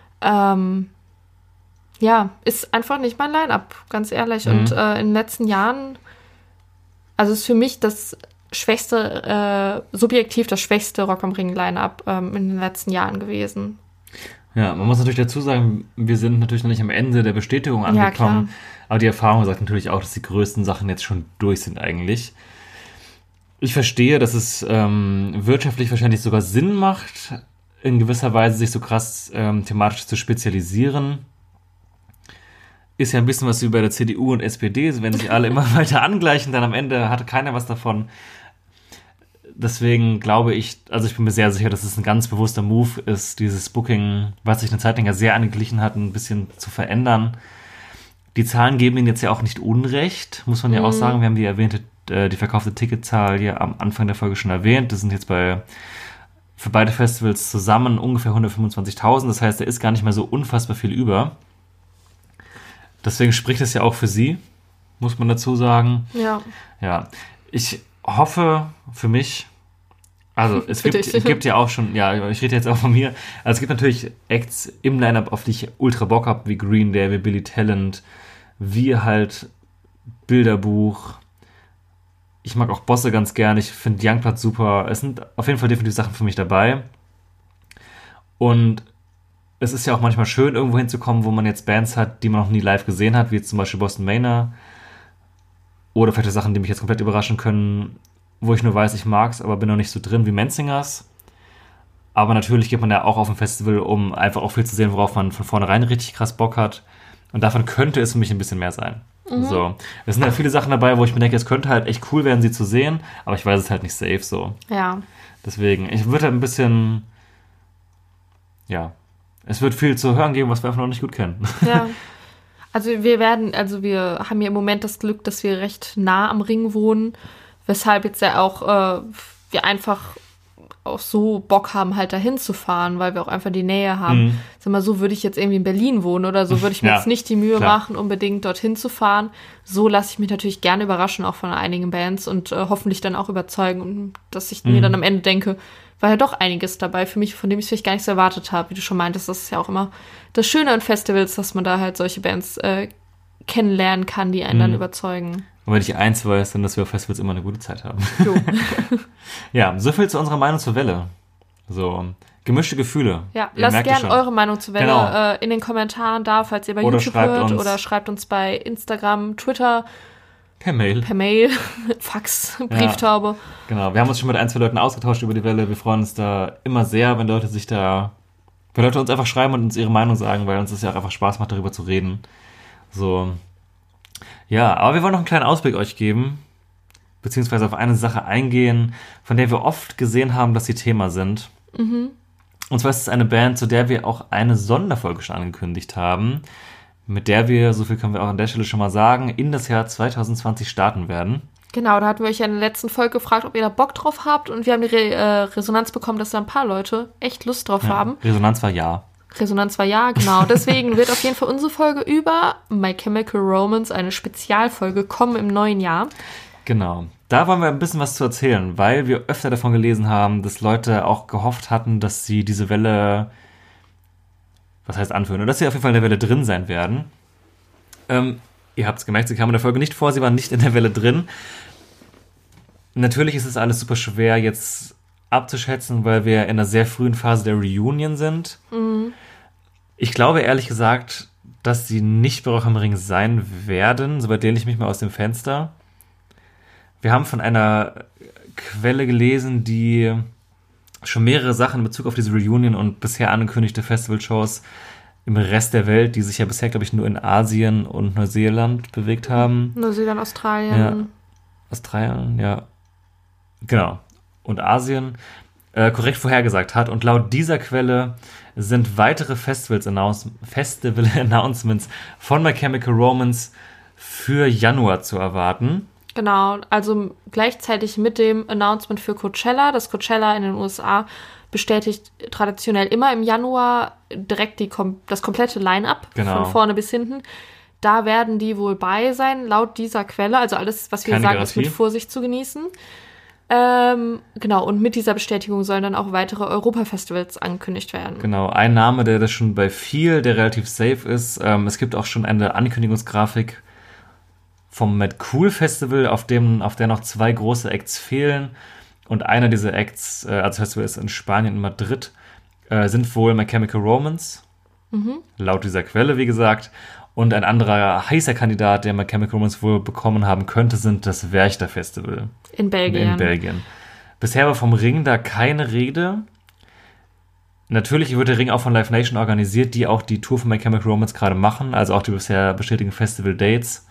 Ja, ist einfach nicht mein Line-Up, ganz ehrlich. Und in den letzten Jahren, also ist für mich das schwächste, subjektiv das schwächste Rock am Ring Line-Up in den letzten Jahren gewesen.
Ja, man muss natürlich dazu sagen, wir sind natürlich noch nicht am Ende der Bestätigung angekommen. Ja, aber die Erfahrung sagt natürlich auch, dass die größten Sachen jetzt schon durch sind eigentlich. Ich verstehe, dass es wirtschaftlich wahrscheinlich sogar Sinn macht, in gewisser Weise sich so krass thematisch zu spezialisieren. Ist ja ein bisschen was wie bei der CDU und SPD, wenn sich alle immer weiter angleichen, dann am Ende hatte keiner was davon. Deswegen glaube ich, also ich bin mir sehr sicher, dass es ein ganz bewusster Move ist, dieses Booking, was sich eine Zeit lang ja sehr angeglichen hat, ein bisschen zu verändern. Die Zahlen geben ihnen jetzt ja auch nicht Unrecht, muss man ja auch sagen. Wir haben die verkaufte Ticketzahl hier am Anfang der Folge schon erwähnt. Das sind jetzt für beide Festivals zusammen ungefähr 125.000. Das heißt, da ist gar nicht mehr so unfassbar viel über. Deswegen spricht es ja auch für sie, muss man dazu sagen. Ja. Ich hoffe für mich, also es gibt ja auch schon, ja, ich rede jetzt auch von mir, also es gibt natürlich Acts im Line-Up, auf die ich ultra Bock habe, wie Green Day, wie Billy Talent, wie halt Bilderbuch. Ich mag auch Bosse ganz gern, ich finde Youngblood super. Es sind auf jeden Fall definitiv Sachen für mich dabei. Und es ist ja auch manchmal schön, irgendwo hinzukommen, wo man jetzt Bands hat, die man noch nie live gesehen hat, wie jetzt zum Beispiel Boston Manor. Oder vielleicht Sachen, die mich jetzt komplett überraschen können, wo ich nur weiß, ich mag's, aber bin noch nicht so drin wie Menzingers. Aber natürlich geht man ja auch auf ein Festival, um einfach auch viel zu sehen, worauf man von vornherein richtig krass Bock hat. Und davon könnte es für mich ein bisschen mehr sein. So. Es sind halt viele Sachen dabei, wo ich mir denke, es könnte halt echt cool werden, sie zu sehen, aber ich weiß es halt nicht safe so.
Ja.
Deswegen, ich würde halt ein bisschen, ja, es wird viel zu hören geben, was wir einfach noch nicht gut kennen.
Ja. Also wir haben ja im Moment das Glück, dass wir recht nah am Ring wohnen, weshalb jetzt ja auch wir einfach auch so Bock haben, halt dahin zu fahren, weil wir auch einfach die Nähe haben. Sag mal, so würde ich jetzt irgendwie in Berlin wohnen oder so, würde ich mir jetzt nicht die Mühe machen, unbedingt dorthin zu fahren. So lasse ich mich natürlich gerne überraschen, auch von einigen Bands und hoffentlich dann auch überzeugen, und dass ich mir dann am Ende denke, war ja doch einiges dabei für mich, von dem ich vielleicht gar nichts erwartet habe. Wie du schon meintest, das ist ja auch immer das Schöne an Festivals, dass man da halt solche Bands kennenlernen kann, die einen dann überzeugen.
Und wenn ich eins weiß, dann, dass wir auf Festivals immer eine gute Zeit haben. Ja, so viel zu unserer Meinung zur Welle. So, gemischte Gefühle.
Ja, lasst gerne eure Meinung zur Welle in den Kommentaren da, falls ihr bei YouTube hört. Oder schreibt uns bei Instagram, Twitter.
Per Mail,
Fax, Brieftaube.
Ja, genau, wir haben uns schon mit 1, 2 Leuten ausgetauscht über die Welle. Wir freuen uns da immer sehr, wenn Leute uns einfach schreiben und uns ihre Meinung sagen, weil uns das ja auch einfach Spaß macht, darüber zu reden. So. Ja, aber wir wollen noch einen kleinen Ausblick euch geben, beziehungsweise auf eine Sache eingehen, von der wir oft gesehen haben, dass sie Thema sind. Und zwar ist es eine Band, zu der wir auch eine Sonderfolge schon angekündigt haben, mit der wir, so viel können wir auch an der Stelle schon mal sagen, in das Jahr 2020 starten werden. Genau,
da hatten wir euch ja in der letzten Folge gefragt, ob ihr da Bock drauf habt, und wir haben die Resonanz bekommen, dass da ein paar Leute echt Lust drauf haben.
Resonanz war ja, genau. Deswegen
wird auf jeden Fall unsere Folge über My Chemical Romance, eine Spezialfolge, kommen im neuen Jahr.
Genau. Da wollen wir ein bisschen was zu erzählen, weil wir öfter davon gelesen haben, dass Leute auch gehofft hatten, dass sie diese Welle, was heißt anführen, oder dass sie auf jeden Fall in der Welle drin sein werden. Ihr habt es gemerkt, sie kamen in der Folge nicht vor, sie waren nicht in der Welle drin. Natürlich ist es alles super schwer jetzt abzuschätzen, weil wir in einer sehr frühen Phase der Reunion sind. Ich glaube ehrlich gesagt, dass sie nicht bei Rock am Ring sein werden, soweit lehne ich mich mal aus dem Fenster. Wir haben von einer Quelle gelesen, die schon mehrere Sachen in Bezug auf diese Reunion und bisher angekündigte Festivalshows im Rest der Welt, die sich ja bisher, glaube ich, nur in Asien und Neuseeland bewegt haben.
Neuseeland, Australien.
Ja. Australien, ja. Genau. Und Asien korrekt vorhergesagt hat. Und laut dieser Quelle sind weitere Festival-Announcements von My Chemical Romance für Januar zu erwarten.
Genau, also gleichzeitig mit dem Announcement für Coachella. Das Coachella in den USA bestätigt traditionell immer im Januar direkt das komplette Line-Up, von vorne bis hinten. Da werden die wohl bei sein, laut dieser Quelle. Also alles, was wir
Keine
sagen,
Garantie.
ist mit Vorsicht zu genießen. Genau, und mit dieser Bestätigung sollen dann auch weitere Europa-Festivals angekündigt werden.
Genau, ein Name, der das schon bei viel, der relativ safe ist. Es gibt auch schon eine Ankündigungsgrafik vom Mad Cool Festival, auf der noch 2 große Acts fehlen. Und einer dieser Acts, also Festival ist in Spanien, in Madrid, sind wohl My Chemical Romance. Laut dieser Quelle, wie gesagt. Und ein anderer heißer Kandidat, der My Chemical Romance wohl bekommen haben könnte, sind das Werchter Festival.
In Belgien.
Bisher war vom Ring da keine Rede. Natürlich wird der Ring auch von Live Nation organisiert, die auch die Tour von My Chemical Romance gerade machen, also auch die bisher bestätigten Festival-Dates.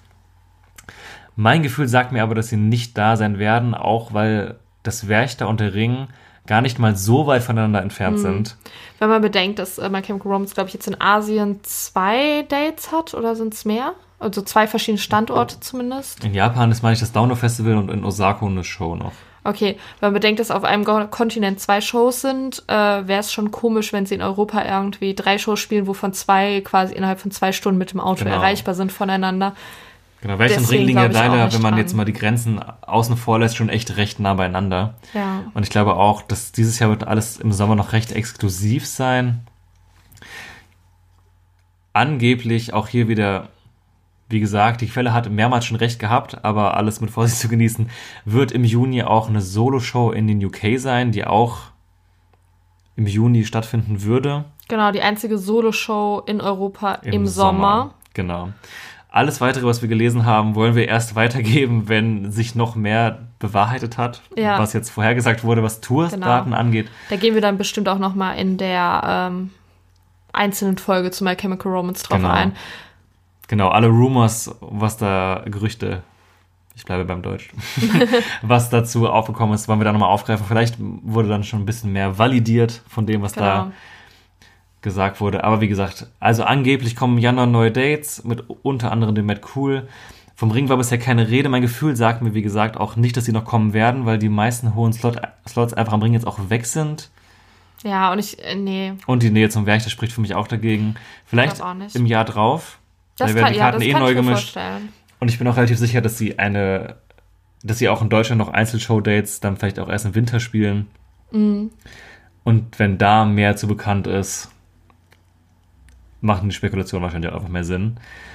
Mein Gefühl sagt mir aber, dass sie nicht da sein werden, auch weil das Werchter und der Ring gar nicht mal so weit voneinander entfernt sind.
Wenn man bedenkt, dass My Chemical Romance, glaube ich, jetzt in Asien 2 Dates hat, oder sind es mehr? Also 2 verschiedene Standorte zumindest.
In Japan ist, meine ich, das Download Festival und in Osaka eine Show noch.
Okay, wenn man bedenkt, dass auf einem Kontinent 2 Shows sind, wäre es schon komisch, wenn sie in Europa irgendwie 3 Shows spielen, wovon 2 quasi innerhalb von 2 Stunden mit dem Auto erreichbar sind voneinander.
Genau, Welt und Ring liegen ja leider, wenn man jetzt mal die Grenzen außen vor lässt, schon echt recht nah beieinander.
Ja.
Und ich glaube auch, dass dieses Jahr wird alles im Sommer noch recht exklusiv sein. Angeblich auch hier wieder, wie gesagt, die Quelle hat mehrmals schon recht gehabt, aber alles mit Vorsicht zu genießen, wird im Juni auch eine Solo-Show in den UK sein, die auch im Juni stattfinden würde.
Genau, die einzige Solo-Show in Europa im Sommer.
Genau. Alles Weitere, was wir gelesen haben, wollen wir erst weitergeben, wenn sich noch mehr bewahrheitet hat, was jetzt vorhergesagt wurde, was Tourdaten angeht.
Da gehen wir dann bestimmt auch noch mal in der einzelnen Folge zu My Chemical Romance drauf ein.
Genau, alle Rumors, Gerüchte, ich bleibe beim Deutsch, was dazu aufgekommen ist, wollen wir da nochmal aufgreifen. Vielleicht wurde dann schon ein bisschen mehr validiert von dem, was da gesagt wurde. Aber wie gesagt, also angeblich kommen im Januar neue Dates mit unter anderem dem Matt Cool. Vom Ring war bisher keine Rede. Mein Gefühl sagt mir, wie gesagt, auch nicht, dass sie noch kommen werden, weil die meisten hohen Slots einfach am Ring jetzt auch weg sind.
Ja, und nee.
Und die Nähe zum Werk, das spricht für mich auch dagegen. Vielleicht im Jahr drauf.
Das
werden die Karten
kann
neu
ich mir
gemischt.
vorstellen.
Und ich bin auch relativ sicher, dass sie auch in Deutschland noch Einzelshow-Dates dann vielleicht auch erst im Winter spielen. Mhm. Und wenn da mehr zu bekannt ist, machen die Spekulationen wahrscheinlich auch einfach mehr Sinn.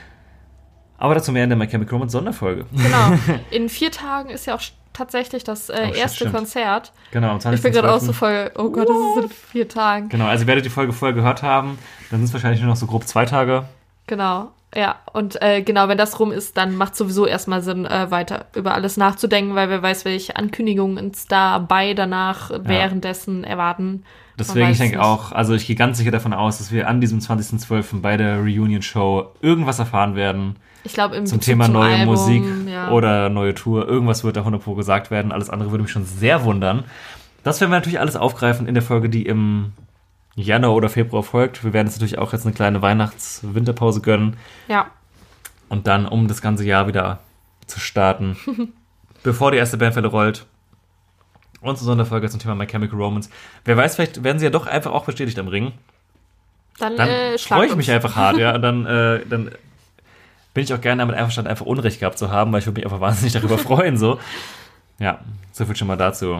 Aber dazu mehr in der My Chemical Romance Sonderfolge.
Genau. In 4 Tagen ist ja auch tatsächlich das erste Konzert.
Genau, am 20.
Ich bin gerade auch so voll, oh Gott, das ist in 4 Tagen.
Genau, also werdet die Folge vorher gehört haben, dann sind es wahrscheinlich nur noch so grob 2 Tage.
Genau, ja. Und genau, wenn das rum ist, dann macht sowieso erstmal Sinn, weiter über alles nachzudenken, weil wer weiß, welche Ankündigungen uns dabei danach währenddessen erwarten.
Deswegen, ich denke auch, also ich gehe ganz sicher davon aus, dass wir an diesem 20.12. bei der Reunion-Show irgendwas erfahren werden.
Ich glaube,
zum Thema neue Album, Musik oder neue Tour. Irgendwas wird da 100% gesagt werden. Alles andere würde mich schon sehr wundern. Das werden wir natürlich alles aufgreifen in der Folge, die im Januar oder Februar folgt. Wir werden uns natürlich auch jetzt eine kleine Weihnachts-Winterpause gönnen.
Ja.
Und dann, um das ganze Jahr wieder zu starten, bevor die erste Bandwelle rollt. Unsere Sonderfolge zum Thema My Chemical Romance. Wer weiß, vielleicht werden sie ja doch einfach auch bestätigt am Ring.
Dann
freue ich mich einfach hart, ja. Und dann bin ich auch gerne damit einverstanden, einfach Unrecht gehabt zu haben, weil ich würde mich einfach wahnsinnig darüber freuen, so. Ja, so viel schon mal dazu.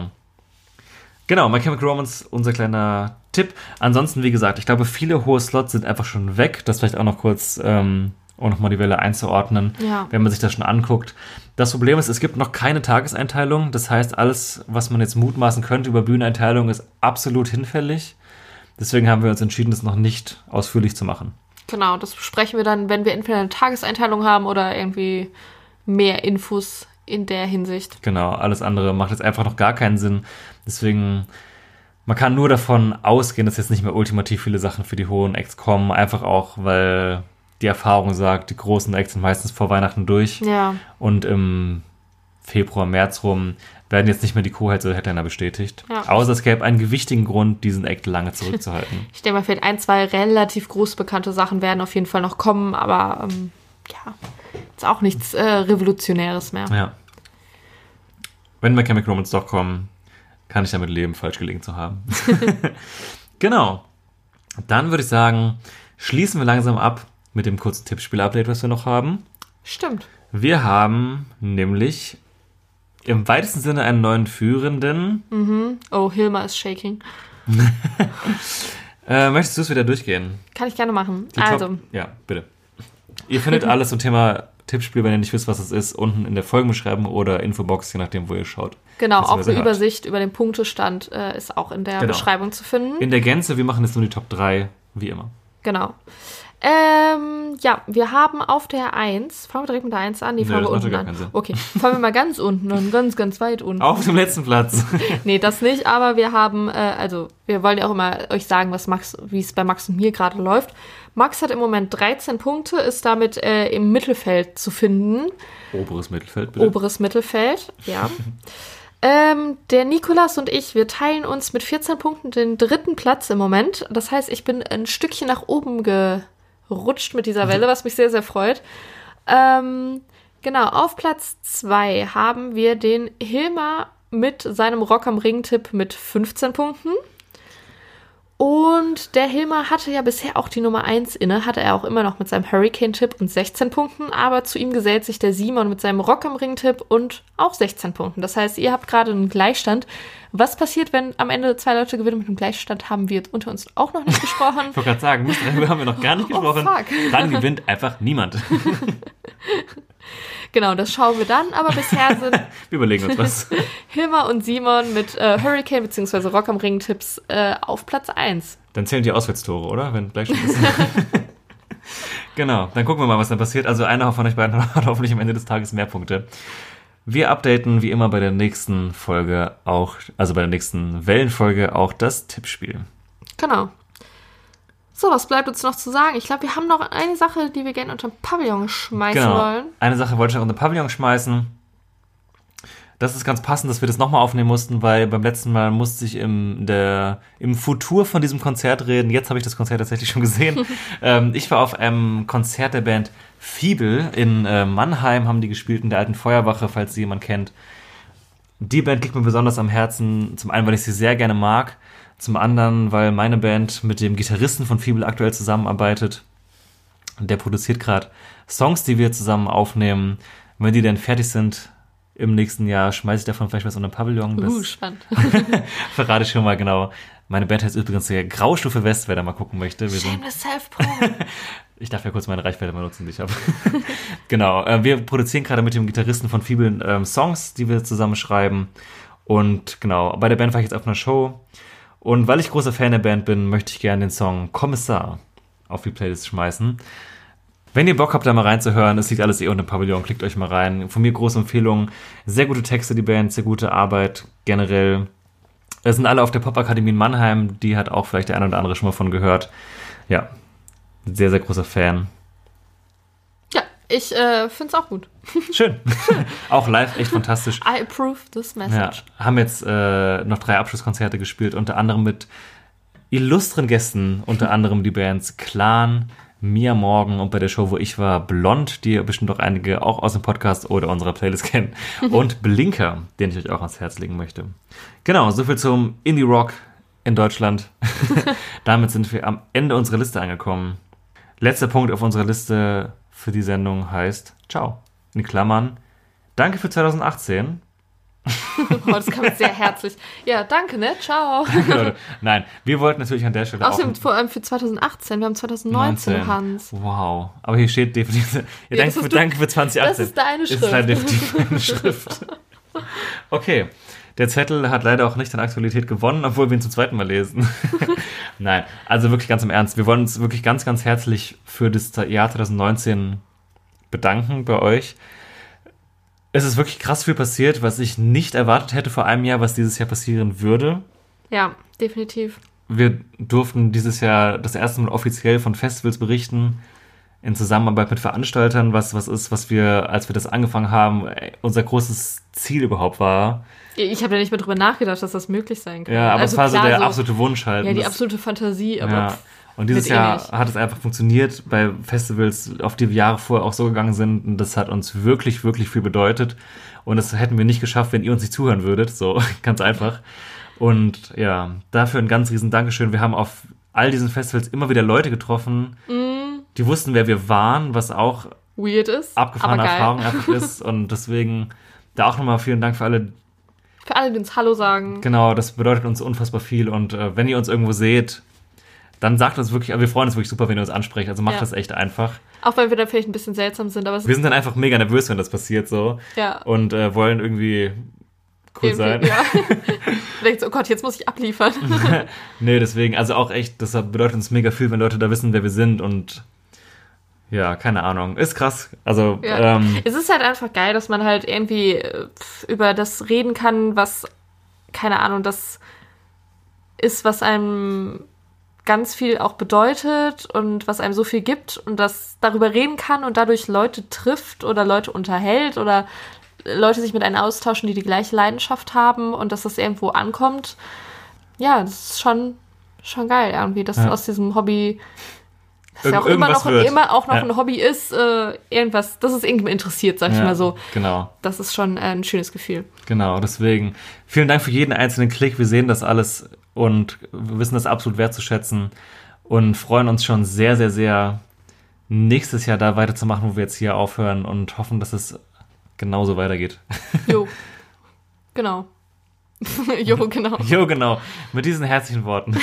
Genau, My Chemical Romance, unser kleiner Tipp. Ansonsten, wie gesagt, ich glaube, viele hohe Slots sind einfach schon weg. Das vielleicht auch noch kurz, um nochmal die Welle einzuordnen, wenn man sich das schon anguckt. Das Problem ist, es gibt noch keine Tageseinteilung. Das heißt, alles, was man jetzt mutmaßen könnte über Bühneneinteilung, ist absolut hinfällig. Deswegen haben wir uns entschieden, das noch nicht ausführlich zu machen.
Genau, das besprechen wir dann, wenn wir entweder eine Tageseinteilung haben oder irgendwie mehr Infos in der Hinsicht.
Genau, alles andere macht jetzt einfach noch gar keinen Sinn. Deswegen, man kann nur davon ausgehen, dass jetzt nicht mehr ultimativ viele Sachen für die hohen Acts kommen. Einfach auch, weil die Erfahrung sagt, die großen Acts sind meistens vor Weihnachten durch.
Ja.
Und im Februar, März rum werden jetzt nicht mehr die Co-Heads oder Headliner bestätigt. Ja. Außer es gäbe einen gewichtigen Grund, diesen Act lange zurückzuhalten.
Ich denke mal, vielleicht 1, 2 relativ groß bekannte Sachen werden auf jeden Fall noch kommen, aber ist auch nichts Revolutionäres mehr.
Ja. Wenn My Chemical Romance doch kommen, kann ich damit leben, falsch gelegen zu haben. Genau. Dann würde ich sagen, schließen wir langsam ab mit dem kurzen Tippspiel-Update, was wir noch haben.
Stimmt.
Wir haben nämlich im weitesten Sinne einen neuen Führenden.
Mhm. Oh, Hilma ist shaking.
Möchtest du es wieder durchgehen?
Kann ich gerne machen.
Ja, bitte. Ihr findet alles zum Thema Tippspiel, wenn ihr nicht wisst, was es ist, unten in der Folgenbeschreibung oder Infobox, je nachdem, wo ihr schaut.
Genau, auch eine Übersicht über den Punktestand ist auch in der Beschreibung zu finden.
In der Gänze, wir machen jetzt nur die Top 3, wie immer.
Genau. Wir haben auf der 1, fangen wir direkt mit der 1 an, fangen wir unten an. Okay, fangen wir mal ganz unten und ganz, ganz weit unten.
Auf dem letzten Platz.
Nee, das nicht, aber wir haben, wir wollen ja auch immer euch sagen, wie es bei Max und mir gerade läuft. Max hat im Moment 13 Punkte, ist damit im Mittelfeld zu finden.
Oberes Mittelfeld, bitte.
Oberes Mittelfeld, ja. Der Nikolas und ich, wir teilen uns mit 14 Punkten den 3. Platz im Moment. Das heißt, ich bin ein Stückchen nach oben gerutscht mit dieser Welle, was mich sehr, sehr freut. Genau, auf Platz 2 haben wir den Hilmar mit seinem Rock am Ring-Tipp mit 15 Punkten. Und der Hilmar hatte ja bisher auch die Nummer 1 inne, hatte er auch immer noch mit seinem Hurricane-Tipp und 16 Punkten, aber zu ihm gesellt sich der Simon mit seinem Rock am Ring-Tipp und auch 16 Punkten. Das heißt, ihr habt gerade einen Gleichstand. Was passiert, wenn am Ende 2 Leute gewinnen mit einem Gleichstand, haben wir unter uns auch noch nicht gesprochen.
Ich wollte gerade sagen, darüber haben wir noch gar nicht gesprochen.
Fuck.
Dann gewinnt einfach niemand.
Genau, das schauen wir dann, aber bisher sind
wir überlegen uns was.
Hilmar und Simon mit Hurricane bzw. Rock am Ring-Tipps auf Platz 1.
Dann zählen die Auswärtstore, oder? Wenn Gleichstand ist. Genau, dann gucken wir mal, was dann passiert. Also einer von euch beiden hat hoffentlich am Ende des Tages mehr Punkte. Wir updaten wie immer bei der nächsten Folge auch, also bei der nächsten Wellenfolge auch das Tippspiel.
Genau. So, was bleibt uns noch zu sagen? Ich glaube, wir haben noch eine Sache, die wir gerne unter den Pavillon schmeißen wollen.
Eine Sache wollte ich noch unter den Pavillon schmeißen. Das ist ganz passend, dass wir das nochmal aufnehmen mussten, weil beim letzten Mal musste ich im Futur von diesem Konzert reden. Jetzt habe ich das Konzert tatsächlich schon gesehen. Ich war auf einem Konzert der Band Fiebel in Mannheim, haben die gespielt in der alten Feuerwache, falls sie jemand kennt. Die Band liegt mir besonders am Herzen. Zum einen, weil ich sie sehr gerne mag. Zum anderen, weil meine Band mit dem Gitarristen von Fiebel aktuell zusammenarbeitet. Der produziert gerade Songs, die wir zusammen aufnehmen. Wenn die dann fertig sind im nächsten Jahr, schmeiße ich davon vielleicht was unter den Pavillon.
Spannend.
Verrate ich schon mal, genau. Meine Band heißt übrigens der Graustufe West, wer da mal gucken möchte.
Shameless Self-Promo.
Ich darf ja kurz meine Reichweite mal nutzen, die ich habe. Genau, wir produzieren gerade mit dem Gitarristen von Fiebel Songs, die wir zusammen schreiben. Und genau, bei der Band war ich jetzt auf einer Show. Und weil ich großer Fan der Band bin, möchte ich gerne den Song Kommissar auf die Playlist schmeißen. Wenn ihr Bock habt, da mal reinzuhören, es liegt alles unter dem Pavillon, klickt euch mal rein. Von mir große Empfehlung, sehr gute Texte, die Band, sehr gute Arbeit generell. Es sind alle auf der Popakademie in Mannheim, die hat auch vielleicht der eine oder andere schon mal von gehört. Ja, sehr, sehr großer Fan.
Ja, ich finde es auch gut.
Schön. Auch live echt fantastisch.
I approve this message.
Ja, haben jetzt noch 3 Abschlusskonzerte gespielt, unter anderem mit illustren Gästen, unter anderem die Bands Clan, Mia Morgan und bei der Show, wo ich war, Blond, die bestimmt auch einige auch aus dem Podcast oder unserer Playlist kennen. Und Blinker, den ich euch auch ans Herz legen möchte. Genau, soviel zum Indie-Rock in Deutschland. Damit sind wir am Ende unserer Liste angekommen. Letzter Punkt auf unserer Liste für die Sendung heißt Ciao. In Klammern, danke für 2018.
Oh, das kam jetzt sehr herzlich. Ja, danke, ne? Ciao.
Danke, Leute. Nein, wir wollten natürlich an der Stelle
außerdem vor allem für 2018. Wir haben 2019, Hans.
Wow. Aber hier steht definitiv... Ja, danke für 2018.
Das ist deine Schrift.
Das ist halt definitiv eine Schrift. Okay. Der Zettel hat leider auch nicht an Aktualität gewonnen, obwohl wir ihn zum zweiten Mal lesen. Nein, also wirklich ganz im Ernst. Wir wollen uns wirklich ganz, ganz herzlich für das Jahr 2019 bedanken bei euch. Es ist wirklich krass viel passiert, was ich nicht erwartet hätte vor einem Jahr, was dieses Jahr passieren würde.
Ja, definitiv.
Wir durften dieses Jahr das erste Mal offiziell von Festivals berichten, in Zusammenarbeit mit Veranstaltern, was ist, was wir, als wir das angefangen haben, unser großes Ziel überhaupt war.
Ich habe ja nicht mehr drüber nachgedacht, dass das möglich sein kann.
Ja, aber es war so der absolute Wunsch halt.
Ja, die absolute Fantasie, aber...
Ja. Und dieses Jahr hat es einfach funktioniert bei Festivals, auf die wir Jahre vorher auch so gegangen sind. Und das hat uns wirklich, wirklich viel bedeutet. Und das hätten wir nicht geschafft, wenn ihr uns nicht zuhören würdet. So, ganz einfach. Und ja, dafür ein ganz riesen Dankeschön. Wir haben auf all diesen Festivals immer wieder Leute getroffen, die wussten, wer wir waren, was auch
weird ist,
abgefahrene Erfahrung einfach ist. Und deswegen da auch nochmal vielen Dank für alle.
Für alle, die uns Hallo sagen.
Genau, das bedeutet uns unfassbar viel. Und wenn ihr uns irgendwo seht, dann sagt uns wirklich, wir freuen uns wirklich super, wenn ihr uns ansprecht. Also macht das echt einfach.
Auch wenn wir da vielleicht ein bisschen seltsam sind. Aber
wir sind dann einfach mega nervös, wenn das passiert so.
Ja.
Und wollen irgendwie cool sein.
Ja. Denkt so, oh Gott, jetzt muss ich abliefern.
Nee, deswegen, also auch echt, das bedeutet uns mega viel, wenn Leute da wissen, wer wir sind. Und ja, keine Ahnung. Ist krass. Also,
ja. Es ist halt einfach geil, dass man halt irgendwie über das reden kann, was, keine Ahnung, das ist, was einem ganz viel auch bedeutet und was einem so viel gibt und das darüber reden kann und dadurch Leute trifft oder Leute unterhält oder Leute sich mit einem austauschen, die gleiche Leidenschaft haben und dass das irgendwo ankommt. Ja, das ist schon geil irgendwie, dass aus diesem Hobby, das ja auch immer noch ein Hobby ist, irgendwas, dass es irgendjemand interessiert, sag ich mal so.
Genau.
Das ist schon ein schönes Gefühl.
Genau, deswegen vielen Dank für jeden einzelnen Klick. Wir sehen das alles und wir wissen das absolut wertzuschätzen und freuen uns schon sehr, sehr, sehr, nächstes Jahr da weiterzumachen, wo wir jetzt hier aufhören und hoffen, dass es genauso weitergeht.
Jo, genau. Jo, genau.
Jo, genau. Mit diesen herzlichen Worten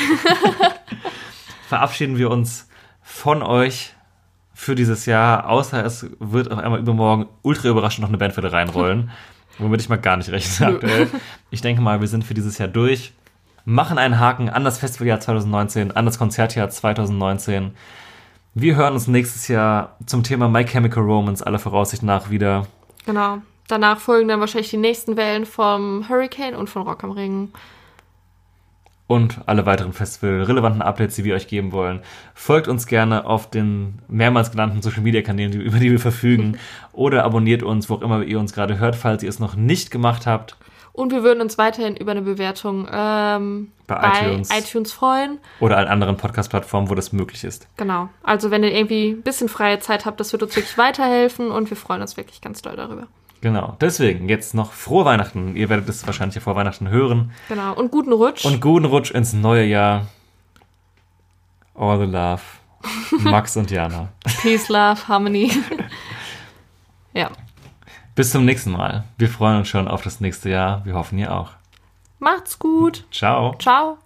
verabschieden wir uns von euch für dieses Jahr, außer es wird auf einmal übermorgen ultra überraschend noch eine Bandfälle reinrollen, womit ich mal gar nicht rechne aktuell. Ich denke mal, wir sind für dieses Jahr durch, machen einen Haken an das Festivaljahr 2019, an das Konzertjahr 2019. Wir hören uns nächstes Jahr zum Thema My Chemical Romance aller Voraussicht nach wieder.
Genau. Danach folgen dann wahrscheinlich die nächsten Wellen vom Hurricane und von Rock am Ring.
und alle weiteren festivalrelevanten Updates, die wir euch geben wollen. Folgt uns gerne auf den mehrmals genannten Social-Media-Kanälen, über die wir verfügen, oder abonniert uns, wo auch immer ihr uns gerade hört, falls ihr es noch nicht gemacht habt.
Und wir würden uns weiterhin über eine Bewertung bei iTunes freuen.
Oder an anderen Podcast-Plattformen, wo das möglich ist.
Genau. Also wenn ihr irgendwie ein bisschen freie Zeit habt, das wird uns wirklich weiterhelfen und wir freuen uns wirklich ganz doll darüber.
Genau. Deswegen jetzt noch frohe Weihnachten. Ihr werdet es wahrscheinlich ja vor Weihnachten hören.
Genau. Und guten Rutsch.
Und guten Rutsch ins neue Jahr. All the love. Max und Jana.
Peace, Love, Harmony. Ja.
Bis zum nächsten Mal. Wir freuen uns schon auf das nächste Jahr. Wir hoffen, ihr auch.
Macht's gut.
Ciao.
Ciao.